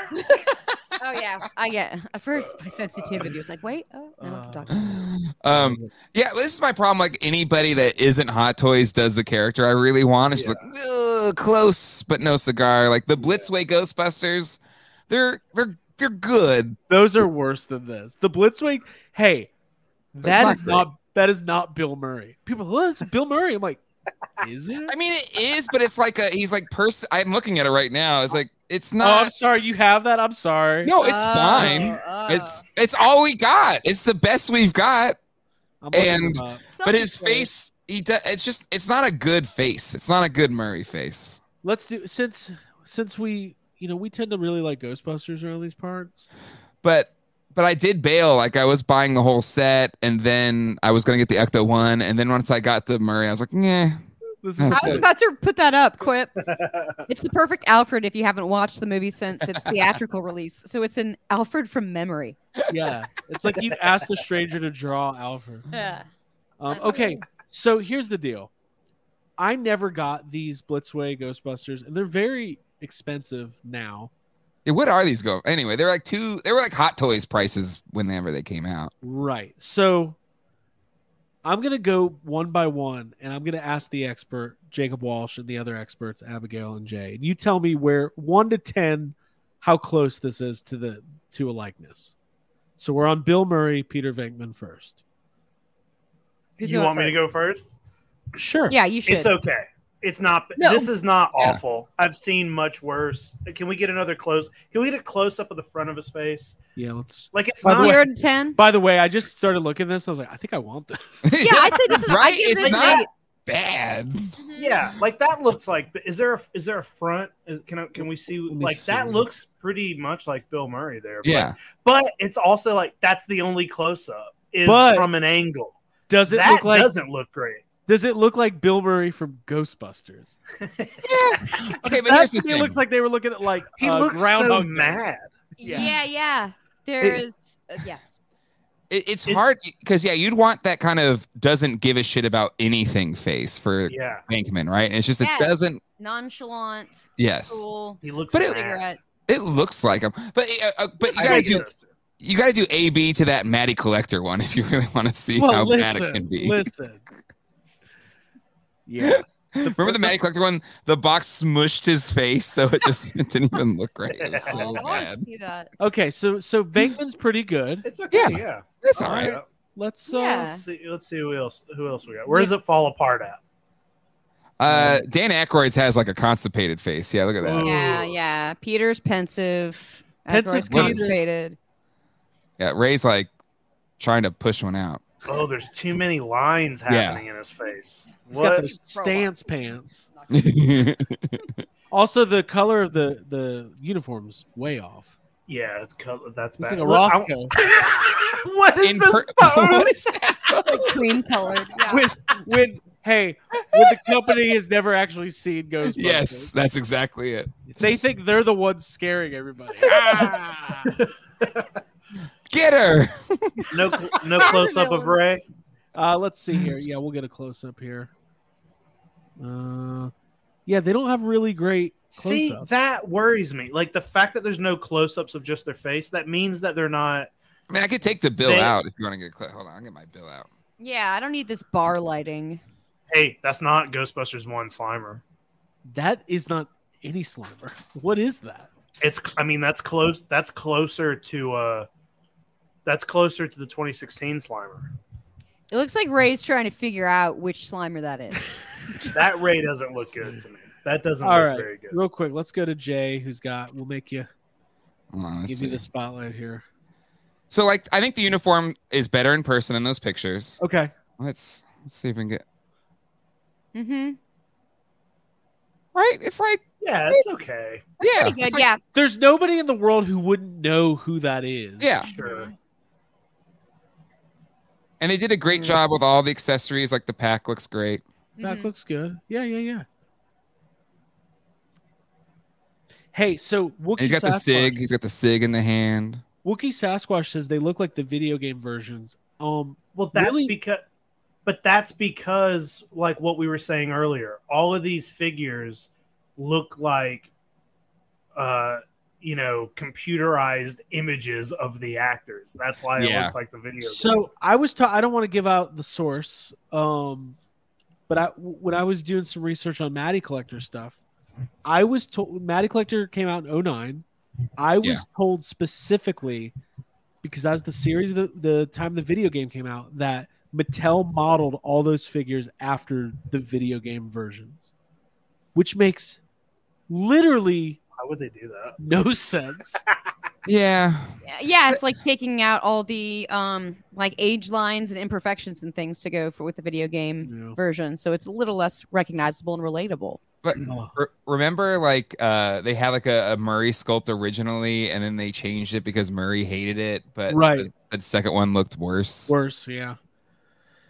Oh yeah, I get. At first, my sensitivity was like, "Wait, oh, no, Uh, talk about um yeah, this is my problem. Like anybody that isn't Hot Toys does the character I really want. It's just like "Ugh, close, but no cigar. Like the Blitzway Ghostbusters, they're they're they're good. Those are worse than this. The Blitzwing. Hey, that not is great. not that is not Bill Murray. People, oh, it's Bill Murray. I'm like, is it? I mean, it is, but it's like a he's like person. I'm looking at it right now. It's like it's Oh, not. I'm sorry. You have that. I'm sorry. no, it's Oh, fine. oh. It's it's all we got. It's the best we've got. I'm looking and- him up. But his face, he does. It's just it's not a good face. It's not a good Murray face. Let's do since since we you know we tend to really like Ghostbusters around these parts. But but I did bail. Like I was buying the whole set, and then I was gonna get the Ecto one, and then once I got the Murray, I was like, yeah, This I is That's was it. about to put that up. Quip. It's the perfect Alfred if you haven't watched the movie since its theatrical release. So it's an Alfred from memory. yeah. It's like you asked a stranger to draw Alfred. Yeah. Um, That's okay, cool. so here's the deal. I never got these Blitzway Ghostbusters, and they're very expensive now. Yeah, what are these go? Anyway, they're like two. They were like Hot Toys prices whenever they came out. Right. So I'm gonna go one by one, and I'm gonna ask the expert Jacob Walsh and the other experts Abigail and Jay. And you tell me where one to ten, how close this is to the to a likeness. So we're on Bill Murray, Peter Venkman first. Who's You going want me to first? go first? Sure. Yeah, you should. It's okay. It's not. No. This is not Yeah. awful. I've seen much worse. Can we get another close? Can we get a close up of the front of his face? Yeah. Let's. Like it's By the not. way- Zero to ten. By the way, I just started looking at this. I was like, I think I want this. Yeah, I'd say this is right. I give It's this not eight. bad. Yeah, like that looks like. Is there a is there a front? Is- Can I, can we see? Let me Like that see. looks pretty much like Bill Murray there. But, Yeah. but it's also like that's the only close up is But- from an angle. Does it That look like? doesn't look great. Does it look like Bill Murray from Ghostbusters? Okay, but here's That the to me thing. looks like they were looking at like He uh, looks so Groundhog Day. mad. Yeah. Yeah, yeah. There's uh, yes. It, it's It- hard because yeah, you'd want that kind of doesn't give a shit about anything face for Yeah, Bankman, right? And it's just Yes. it doesn't. Nonchalant, Yes, cool, he looks. But it- mad. cigarette. it looks like him, but uh, uh, but you I gotta think do so. you gotta do A B to that Matty Collector one if you really want to see Well, how bad listen, it can be. listen. Yeah. Remember the Matty Collector one? The box smushed his face, so it just it didn't even look right. It was Oh, so I want to bad. see that. Okay, so so Venkman's pretty good. It's okay. Yeah. Yeah, That's All all right. right. Let's uh Yeah. Let's see. Let's see who else. Who else we got? Where does it fall apart at? Uh, Dan Aykroyd's has like a constipated face. Yeah, look at that. Ooh. Yeah, yeah. Peter's pensive. Pensive Aykroyd's Peter. constipated. Yeah, Ray's like trying to push one out. Oh, there's too many lines Yeah. happening in his face. he's got What? those stance pants. Also, the color of the the uniform's way off. Yeah, it's co- that's Looks bad. like a Look, I'm- Rothko. what is In this per- pose? Like cream colored. Yeah. when when hey, when the company has never actually seen Ghostbusters. Yes, that's exactly it. They think they're the ones scaring everybody. Ah! Get her. no, cl- no close up of Ray. Uh, let's see here. Yeah, we'll get a close up here. Uh, yeah, they don't have really great See, close-ups. that worries me. Like the fact that there's no close ups of just their face. That means that they're not. I mean, I could take the bill They- out if you want to get a clip. Hold on, I'll get my bill out. Yeah, I don't need this bar lighting. Hey, that's not Ghostbusters one Slimer. That is not any Slimer. What is that? It's. I mean, that's close. That's closer to. uh That's closer to the twenty sixteen Slimer. It looks like Ray's trying to figure out which Slimer that is. That Ray doesn't look good to me. That doesn't All look right, very good. real quick, let's go to Jay, who's got. We'll make you Hold on, let's give see. you the spotlight here. So, like, I think the uniform is better in person than those pictures. Okay. Let's let's see if we can get Mm-hmm. right. It's like Yeah, it's okay. yeah, Pretty good, it's like- yeah. There's nobody in the world who wouldn't know who that is. yeah. Sure. And they did a great job with all the accessories. Like the pack looks great. That Mhm. looks good. Yeah, yeah, yeah. Hey, so Wookiee And he's got the Sasquatch, sig. He's got the sig in the hand. Wookiee Sasquatch says they look like the video game versions. Um, Well, that's Really? because, but that's because, like what we were saying earlier, all of these figures look like, uh, you know, computerized images of the actors. That's why it Yeah. looks like the video. game. so I was ta- I don't want to give out the source. Um, but I when I was doing some research on Matty Collector stuff, I was told Matty Collector came out in oh nine. I was Yeah. told specifically because as the series the, the time the video game came out that Mattel modeled all those figures after the video game versions, which makes literally How would they do that? no sense. Yeah. Yeah, it's like taking out all the um like age lines and imperfections and things to go for with the video game Yeah. version. So it's a little less recognizable and relatable. But Oh. re- remember, like, uh, they had like a, a Murray sculpt originally, and then they changed it because Murray hated it. But Right. the, the second one looked worse. Worse, yeah.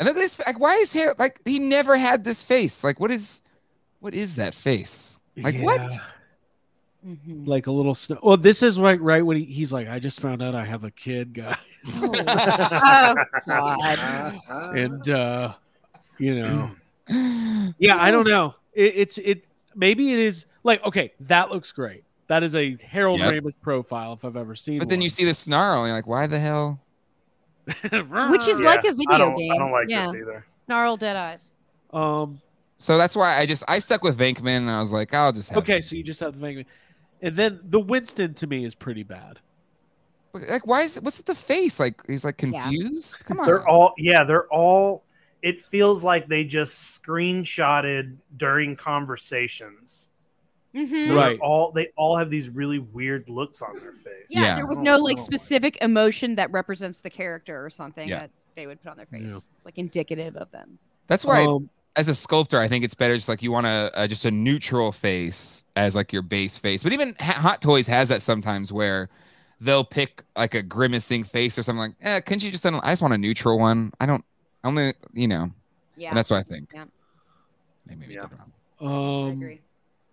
And look at this. Like, why is hair like he never had this face? Like, what is, what is that face? Like Yeah. what? Mhm. Like a little snow. Well, this is right, right when he, he's like, I just found out I have a kid, guys. Oh, oh, God. and uh you know, yeah, I don't know. It, it's it maybe it is like okay, that looks great. That is a Harold Yep. Ramis profile if I've ever seen. But then you one. see the snarl, and you're like, why the hell? Which is Yeah, like a I video don't, game. I don't like yeah. this either. Snarl dead eyes. um So that's why I just I stuck with Venkman, and I was like, I'll just have okay, it. so you just have the thing, and then the Winston to me is pretty bad. Like, why is what's the face? Like he's like Yeah. confused. Come on. They're all yeah, they're all. It feels like they just screenshotted during conversations. Mhm. So Right. they're all they all have these really weird looks on their face. Yeah, Yeah. there was I no don't- I like don't specific emotion that represents the character or something Yeah. that they would put on their face. Yeah. It's like indicative of them. That's why, Um, as a sculptor, I think it's better just like you want a uh, just a neutral face as like your base face. But even Ha- Hot Toys has that sometimes where they'll pick like a grimacing face or something like, eh, couldn't you just? I just want a neutral one. I don't. I only, you know. Yeah. And that's what I think. Yeah. Maybe, maybe Yeah. I'm wrong. I um agree.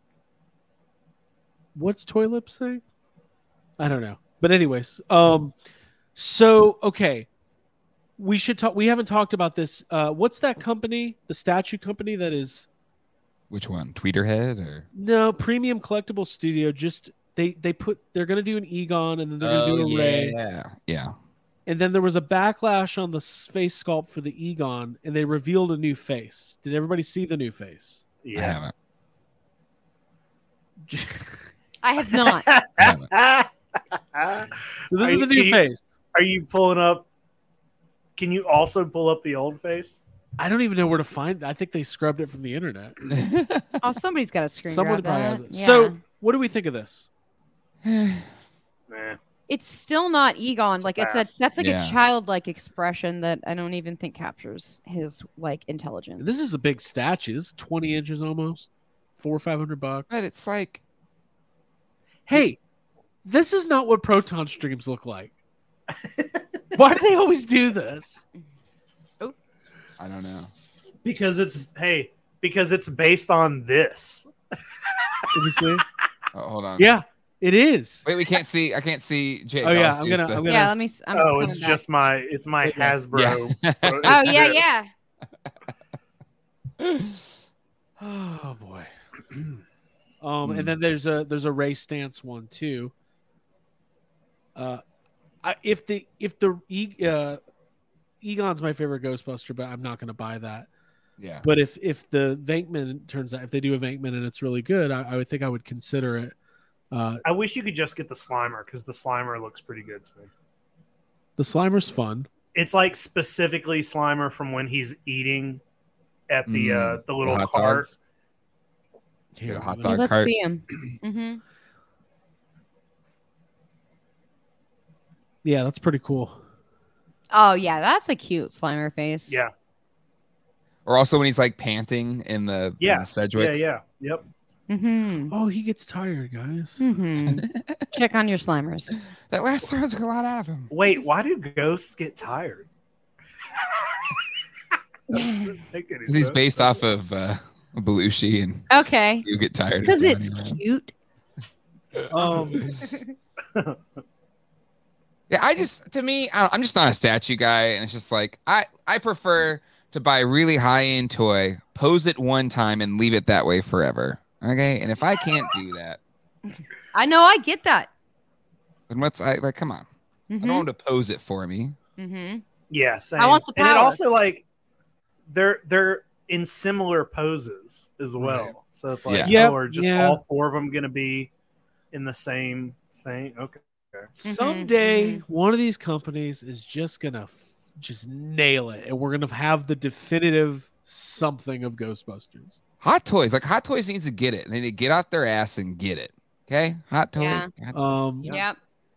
what's Toy Lips say? I don't know. But anyways, um so okay. We should talk we haven't talked about this. Uh what's that company? The statue company that is Which one? Tweeterhead or? no Premium Collectible Studio. Just they they put they're gonna do an Egon and then they're gonna Oh, do a Ray. yeah, yeah. And then there was a backlash on the s- face sculpt for the Egon, and they revealed a new face. Did everybody see the new face? I Yeah. haven't. I have not. I haven't. So this Are is you- the new you- face. Are you pulling up? Can you also pull up the old face? I don't even know where to find. I think they scrubbed it from the internet. Oh, somebody's got a screen Someone grab probably that. has it. Yeah. So, what do we think of this? Nah. It's still not Egon. It's like it's fast. a that's like Yeah. a childlike expression that I don't even think captures his like intelligence. This is a big statue. This is twenty inches almost, four or five hundred bucks. But it's like, Hey, this is not what Proton streams look like. Why do they always do this? I don't know. Because it's hey, because it's based on this. Let me see. Oh, hold on. Yeah, it is. Wait, we can't see. I can't see Jake. Oh yeah, All I I'm see is gonna. the- I'm gonna. yeah, let me. s- I'm oh, coming it's back. just my it's my Yeah. Hasbro. Yeah. Pro- Oh it's yeah, this. yeah. Oh boy. Um, Hmm. and then there's a there's a Ray Stance one too. Uh, I, if the if the E- uh, Egon's my favorite Ghostbuster, but I'm not going to buy that. Yeah. But if if the Venkman turns out if they do a Venkman and it's really good, I, I would think I would consider it. Uh, I wish you could just get the Slimer because the Slimer looks pretty good to me. the Slimer's fun. It's like specifically Slimer from when he's eating at the Mm, uh, the little hot cart. dogs. Get a hot let me- Yeah, dog let's cart. see him. hmm Yeah, that's pretty cool. Oh yeah, that's a cute Slimer face. Yeah, Or also when he's like panting in the, in Yeah. the Sedgwick. yeah, yeah, yep. Mm-hmm. Oh, he gets tired, guys. Mm-hmm. Check on your Slimers. That last round took a lot out of him. Wait, why do ghosts get tired? Doesn't make any 'Cause he's sense. based off of uh, Belushi, and Okay, you get tired. of because it's running around. cute. Um, Yeah, I just to me, I don't, I'm just not a statue guy, and it's just like I I prefer to buy a really high end toy, pose it one time, and leave it that way forever. Okay, and if I can't do that, I know. I get that. then what's I like? Come on, I don't want him to pose it for me. Mm-hmm. Yeah, same. I want the And it power. also like they're they're in similar poses as well. Right. So it's like, Yeah. Yep, oh, are just yeah. all four of them going to be in the same thing? Okay. someday mhm. one of these companies is just gonna f- just nail it, and we're gonna have the definitive something of Ghostbusters. Hot Toys, like Hot Toys needs to get it. They need to get out their ass and get it. Okay, Hot Toys. Yeah. God. Um, Yep.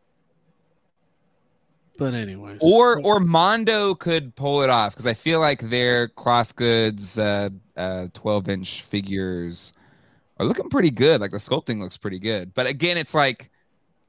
but anyways, Or or Mondo could pull it off because I feel like their cloth goods, uh, uh, twelve inch figures are looking pretty good. Like the sculpting looks pretty good. But again, it's like,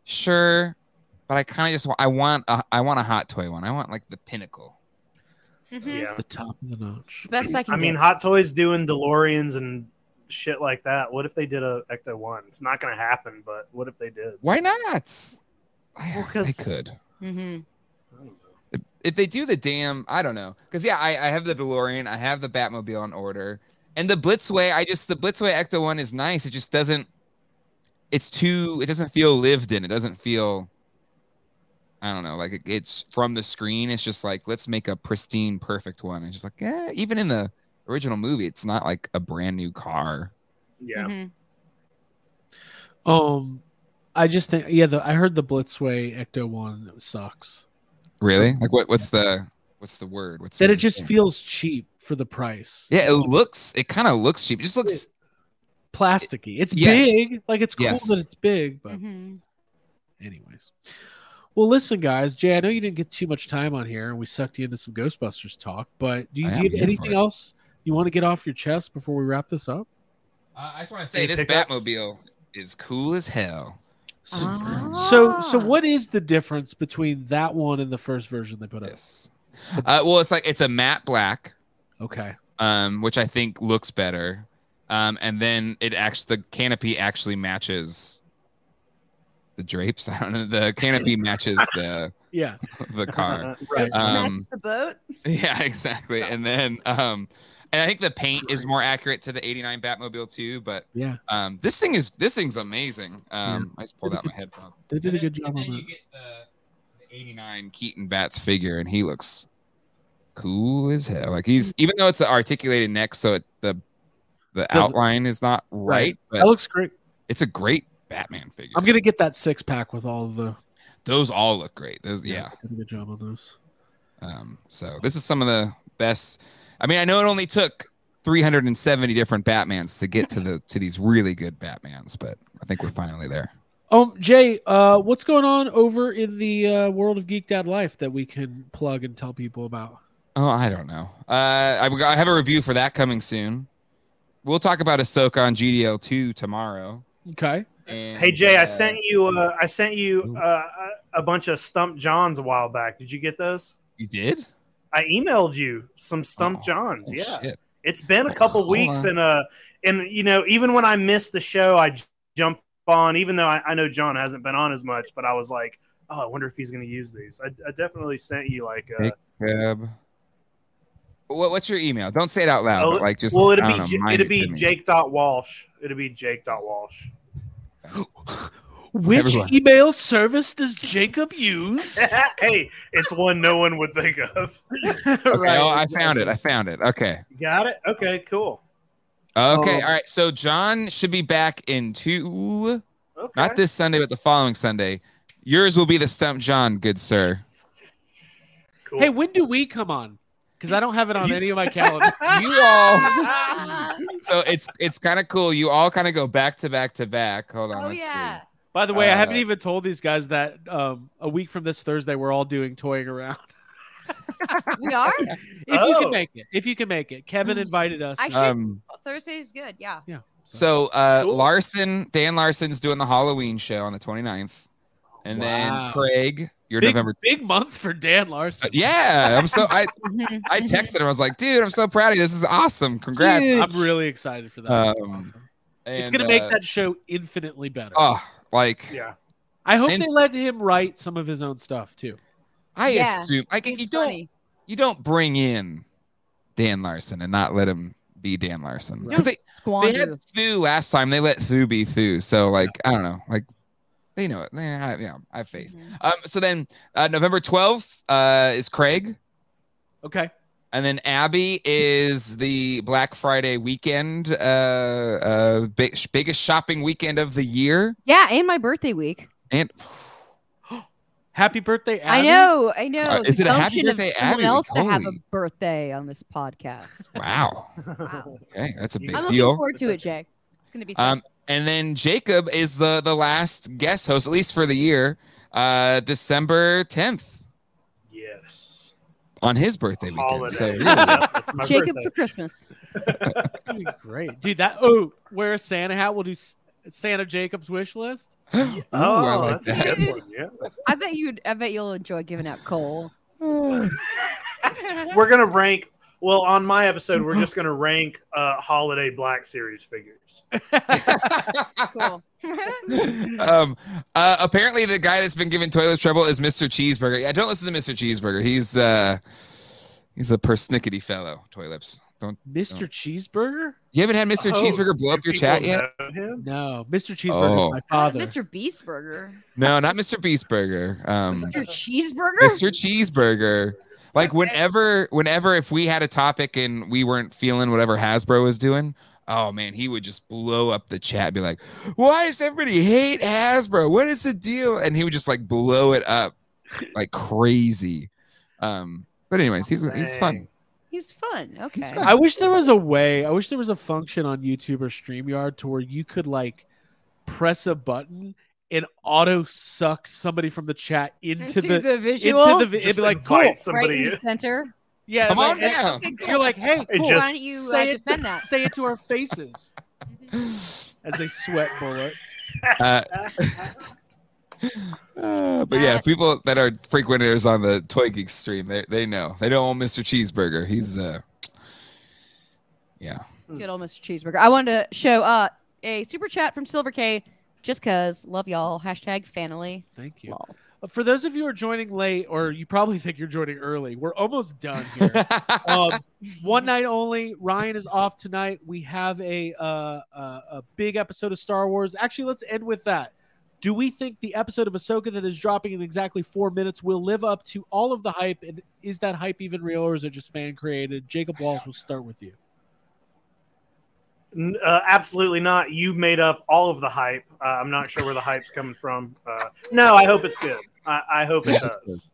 sure, but I kind of just want I want a, I want a Hot Toy one. I want like the pinnacle. Mhm. Yeah. The top of the notch. Best I can I mean, get. Hot Toys doing DeLoreans and shit like that. What if they did a Ecto One? It's not going to happen, but what if they did? Why not? Well, They 'cause- could. hmm I don't know. If, if they do the damn, I don't know. Because yeah, I, I have the DeLorean, I have the Batmobile on order, and the Blitzway. I just the Blitzway Ecto One is nice. It just doesn't. It's too. It doesn't feel lived in. It doesn't feel. I don't know. Like it, it's from the screen. It's just like let's make a pristine, perfect one. It's just like yeah. Even in the original movie, it's not like a brand new car. Yeah. hmm Um, I just think yeah. The, I heard the Blitzway Ecto One sucks. Really? Like what? What's the what's the word? What's That the it just thing? feels cheap for the price. Yeah, it looks. It kind of looks cheap. It just looks. Plasticky. It's Yes. big. Like it's cool Yes. that it's big, but hmm anyways. Well, listen, guys. Jay, I know you didn't get too much time on here, and we sucked you into some Ghostbusters talk. But do you, I do am you have here for anything it. else you want to get off your chest before we wrap this up? Uh, I just want to Any say this pickups? Batmobile is cool as hell. So, Ah. so, so what is the difference between that one and the first version they put up? Yes. Uh, well, it's like it's a matte black, Okay. um, which I think looks better. Um, and then it actually the canopy actually matches the drapes. I don't know. The canopy matches the Yeah. the car. Right. Um, the boat. Yeah, exactly. And then um, and I think the paint is more accurate to the eighty-nine Batmobile too. But Yeah. um, this thing is this thing's amazing. Um, I just pulled out my headphones. They did a And good then- job and on then that. you get the, the eighty-nine Keaton Bats figure, and he looks cool as hell. Like he's even though it's an articulated neck, so it, the the Doesn't- outline is not right, That but looks great. it's a great Batman figure. I'm gonna get that six pack with all of the. Those all look great. Those yeah. Did a good job on those. Um, so this is some of the best. I mean, I know it only took three hundred seventy different Batmans to get to the to these really good Batmans, but I think we're finally there. Um, Jay, uh, what's going on over in the uh, world of Geeked Out Life that we can plug and tell people about? Oh, I don't know. Uh, I, I have a review for that coming soon. We'll talk about Ahsoka on G D L two tomorrow. Okay. And, Hey Jay, uh, I sent you. Uh, I sent you uh, a a bunch of Stump Johns a while back. Did you get those? You did? I emailed you some Stump Oh, Johns. oh, yeah, shit. it's been a couple Hold weeks, on. and uh, and you know, even when I miss the show, I j- jump on. Even though I, I know John hasn't been on as much, but I was like, oh, I wonder if he's going to use these. I, I definitely sent you like. Uh, Cab. What, what's your email? Don't say it out loud, Oh, but like just well, it'd I be don't know, J- mind it'd it be to me. Jake dot Walsh. It'd be Jake dot Walsh. Which Everyone. email service does Jacob use? Hey, it's one no one would think of. Okay, oh, I found it. I found it. Okay. Got it. Okay, cool. Okay. Oh. All right. So John should be back in two, Okay. not this Sunday, but the following Sunday. Yours will be the Stump John, good sir. Cool. Hey, when do we come on? Because I don't have it on any of my calendar. You all. So it's it's kind of cool. You all kind of go back to back to back. Hold on. Oh let's yeah. see. By the way, I haven't Uh, even told these guys that um, a week from this Thursday we're all doing toying around. We are. If you Oh. can make it, if you can make it, Kevin invited us. I should- Um. Thursday's good. Yeah. yeah. So uh, Cool. Larson, Dan Larson's doing the Halloween show on the twenty-ninth. And Wow. then Craig, your big, November. big month for Dan Larson. Uh, yeah, I'm so I Mhm. I texted him. I was like, dude, I'm so proud of you. This is awesome. Congrats. Dude. I'm really excited for that. Um, it's And, gonna make uh, that show infinitely better. Oh, like Yeah. I hope and- they let him write some of his own stuff too. I Yeah, assume like He's you don't funny. you don't bring in Dan Larson and not let him be Dan Larson Right. because they, they Squander. had Thu last time. They let Thu be Thu. So like I don't know, like they know it. Eh, I, yeah, I have faith. Mhm. Um, so then uh, November twelfth uh, is Craig. Okay. And then Abby is the Black Friday weekend, uh, uh, big, biggest shopping weekend of the year. Yeah, and my birthday week. And Happy birthday, I Abby. know, I know. Uh, is The it a happy gumption of birthday, someone Abby? else to have a Holy- birthday on this podcast. wow, Wow. okay, that's a big I'm looking deal. forward to it, Jay. It's gonna be. Fun. Um, and then Jacob is the the last guest host, at least for the year, uh, December tenth Yes. on his birthday weekend. Holiday. So Yep, really, that's my Jacob birthday. for Christmas. It's gonna be great, dude. That oh, wear a Santa hat. We'll do S- Santa Jacob's wish list. Ooh, I Oh, like that's that. a good one. Yeah. I bet you. I bet you'll enjoy giving out coal. We're gonna rank. Well, on my episode, we're just gonna rank uh, holiday Black Series figures. Cool. um, uh, apparently, the guy that's been given toilet trouble is Mister Cheeseburger. Yeah, don't listen to Mister Cheeseburger. He's uh, he's a persnickety fellow. Toilets. Don't. Mister don't. Cheeseburger? You haven't had Mister Oh, Cheeseburger blow do up your people chat yet? know him? No, Mister Cheeseburger Oh. is my Uh, father. Mister Beastburger. No, not Mister Beastburger. Um, Mister Cheeseburger? Mister Cheeseburger. Like whenever, whenever if we had a topic and we weren't feeling whatever Hasbro was doing, oh man, he would just blow up the chat, be like, "Why does everybody hate Hasbro? What is the deal?" And he would just like blow it up like crazy. Um, but anyways, he's he's fun. Dang. He's fun. Okay. He's fun. I wish there was a way. I wish there was a function on YouTube or StreamYard to where you could like press a button and auto suck somebody from the chat into, Into the, the visual. into the vi- it'd Just be like invite cool. right somebody in in. the center. Yeah, Come like, on and down. Okay, cool. You're like, hey, It cool. just- Why don't you uh, say it, defend that? say it to our faces as they sweat bullets. Uh, uh, but yeah, people that are frequenters on the Toy Geek stream, they they know they don't want Mister Cheeseburger. He's uh, yeah. Good old Mister Cheeseburger. I wanted to show uh a super chat from Silver K. Just cause love y'all. Hashtag family. Thank you. Lol. For those of you who are joining late, or you probably think you're joining early, we're almost done here. um, one night only. Ryan is off tonight. We have a, uh, a a big episode of Star Wars. Actually, let's end with that. Do we think the episode of Ahsoka that is dropping in exactly four minutes will live up to all of the hype? And is that hype even real, or is it just fan created? Jacob Walsh, we'll start with you. N- Uh, absolutely not. You made up all of the hype. Uh, I'm not sure where the hype's coming from. Uh, no, I hope it's good. I, I hope it does.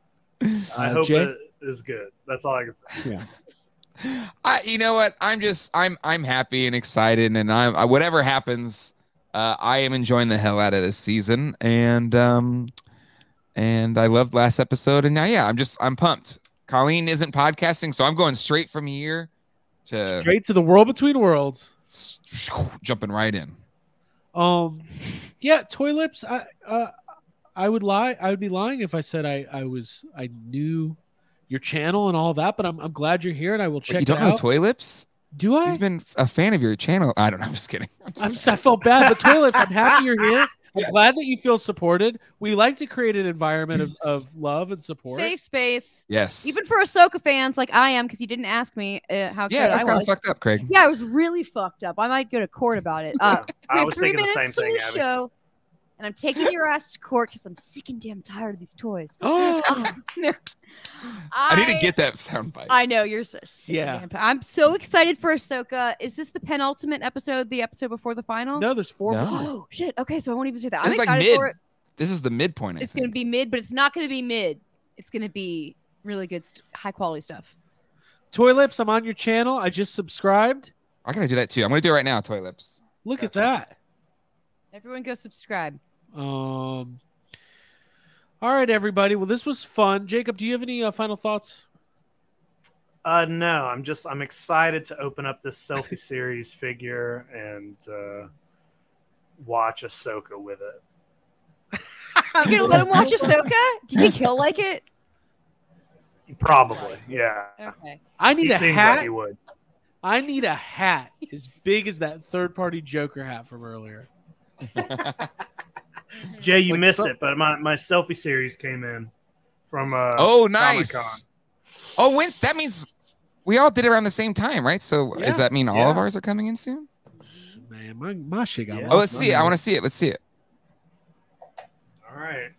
I Uh, hope Jay? it is good. That's all I can say. Yeah. I, you know what? I'm just, I'm, I'm happy and excited, and I'm, I, whatever happens, uh, I am enjoying the hell out of this season, and um, and I loved last episode, and now, yeah, I'm just, I'm pumped. Colleen isn't podcasting, so I'm going straight from here to Straight to the world between worlds. s- jumping right in. Um, yeah, Toy Lips. I uh, I would lie. I would be lying if I said I I was I knew your channel and all that. But I'm I'm glad you're here, and I will What, check you don't it know out. Toy Lips? Do I? He's been a fan of your channel. I don't know. I'm just kidding. I'm just I'm just, I felt bad, but Toy Lips, I'm happy you're here. I'm glad that you feel supported. We like to create an environment of, of love and support. Safe space. yes. Even for Ahsoka fans like I am, because you didn't ask me uh, how yeah, good that's I kind was. of fucked up, Craig. Yeah, I was really fucked up. I might go to court about it. Uh, we I have was three thinking the minutes same thing, to the Abby. show, and I'm taking your ass to court because I'm sick and damn tired of these toys. Oh, No. I need to get that sound bite. I know you're so sick. Yeah. Yeah. I'm so excited for Ahsoka. Is this the penultimate episode? The episode before the final? no, there's four No. more. Oh shit. Okay, so I won't even say that. This I'm is like excited mid. for it. This is the midpoint. I It's think. gonna be mid, but it's not gonna be mid. It's gonna be really good, st- high quality stuff. Toy Lips, I'm on your channel. I just subscribed. I gotta do that too. I'm gonna do it right now. Toy Lips. Look at Gotcha. that. Everyone go subscribe. Um. All right, everybody. Well, this was fun. Jacob, do you have any uh, final thoughts? Uh, no, I'm just I'm excited to open up this selfie series figure and uh, watch Ahsoka with it. You're gonna let him watch Ahsoka? Do you think he'll like it? Probably, yeah. Okay. I He need a seems hat. like he would. I need a hat as big as that third-party Joker hat from earlier. Jay, you Like missed so- it, but my, my selfie series came in from uh, Oh, Comic-Con. nice. Oh, when that means we all did it around the same time, right? So Yeah. does that mean all Yeah. of ours are coming in soon? Man, my, my shit got Yeah. lost. Oh, let's see it. I want to see it. Let's see it. All right.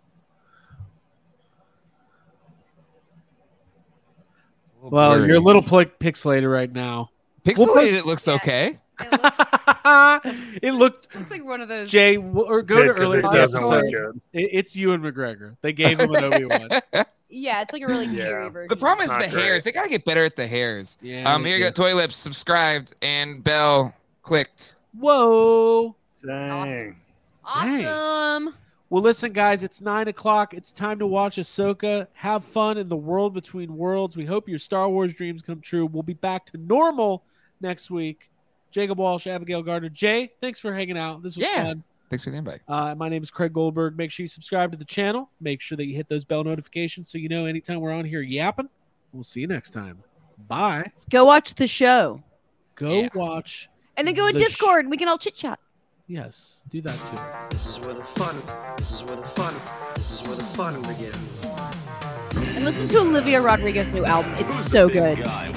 Well, Blurry. you're a little pl- pixelated right now. pixelated. we'll put- It looks Yeah. okay. It looked It's like one of those. Jay w- or go Good, to 'cause earlier it doesn't look episodes. good. It, it's Ewan McGregor. They gave him an Obi Wan. Yeah, it's like a really Yeah. cheery version. The problem It's is not the great. hairs. They gotta get better at the hairs. Yeah. Um, here you go. Toy Lips subscribed and bell clicked. Whoa. Dang. Awesome. Well, listen, guys, it's nine o'clock. It's time to watch Ahsoka. Have fun in the world between worlds. We hope your Star Wars dreams come true. We'll be back to normal next week. Jacob Walsh, Abigail Gardner. Jay, thanks for hanging out. This was Yeah. fun. Thanks for the invite. Uh, my name is Craig Goldberg. Make sure you subscribe to the channel. Make sure that you hit those bell notifications so you know anytime we're on here yapping. We'll see you next time. Bye. Go watch the show. Go Yeah. watch. And then go in The sh- Discord and we can all chit chat. Yes, do that too. This is where the fun. This is where the fun. This is where the fun begins. And listen to Olivia Rodrigo's new album. It's Who's the so big good. guy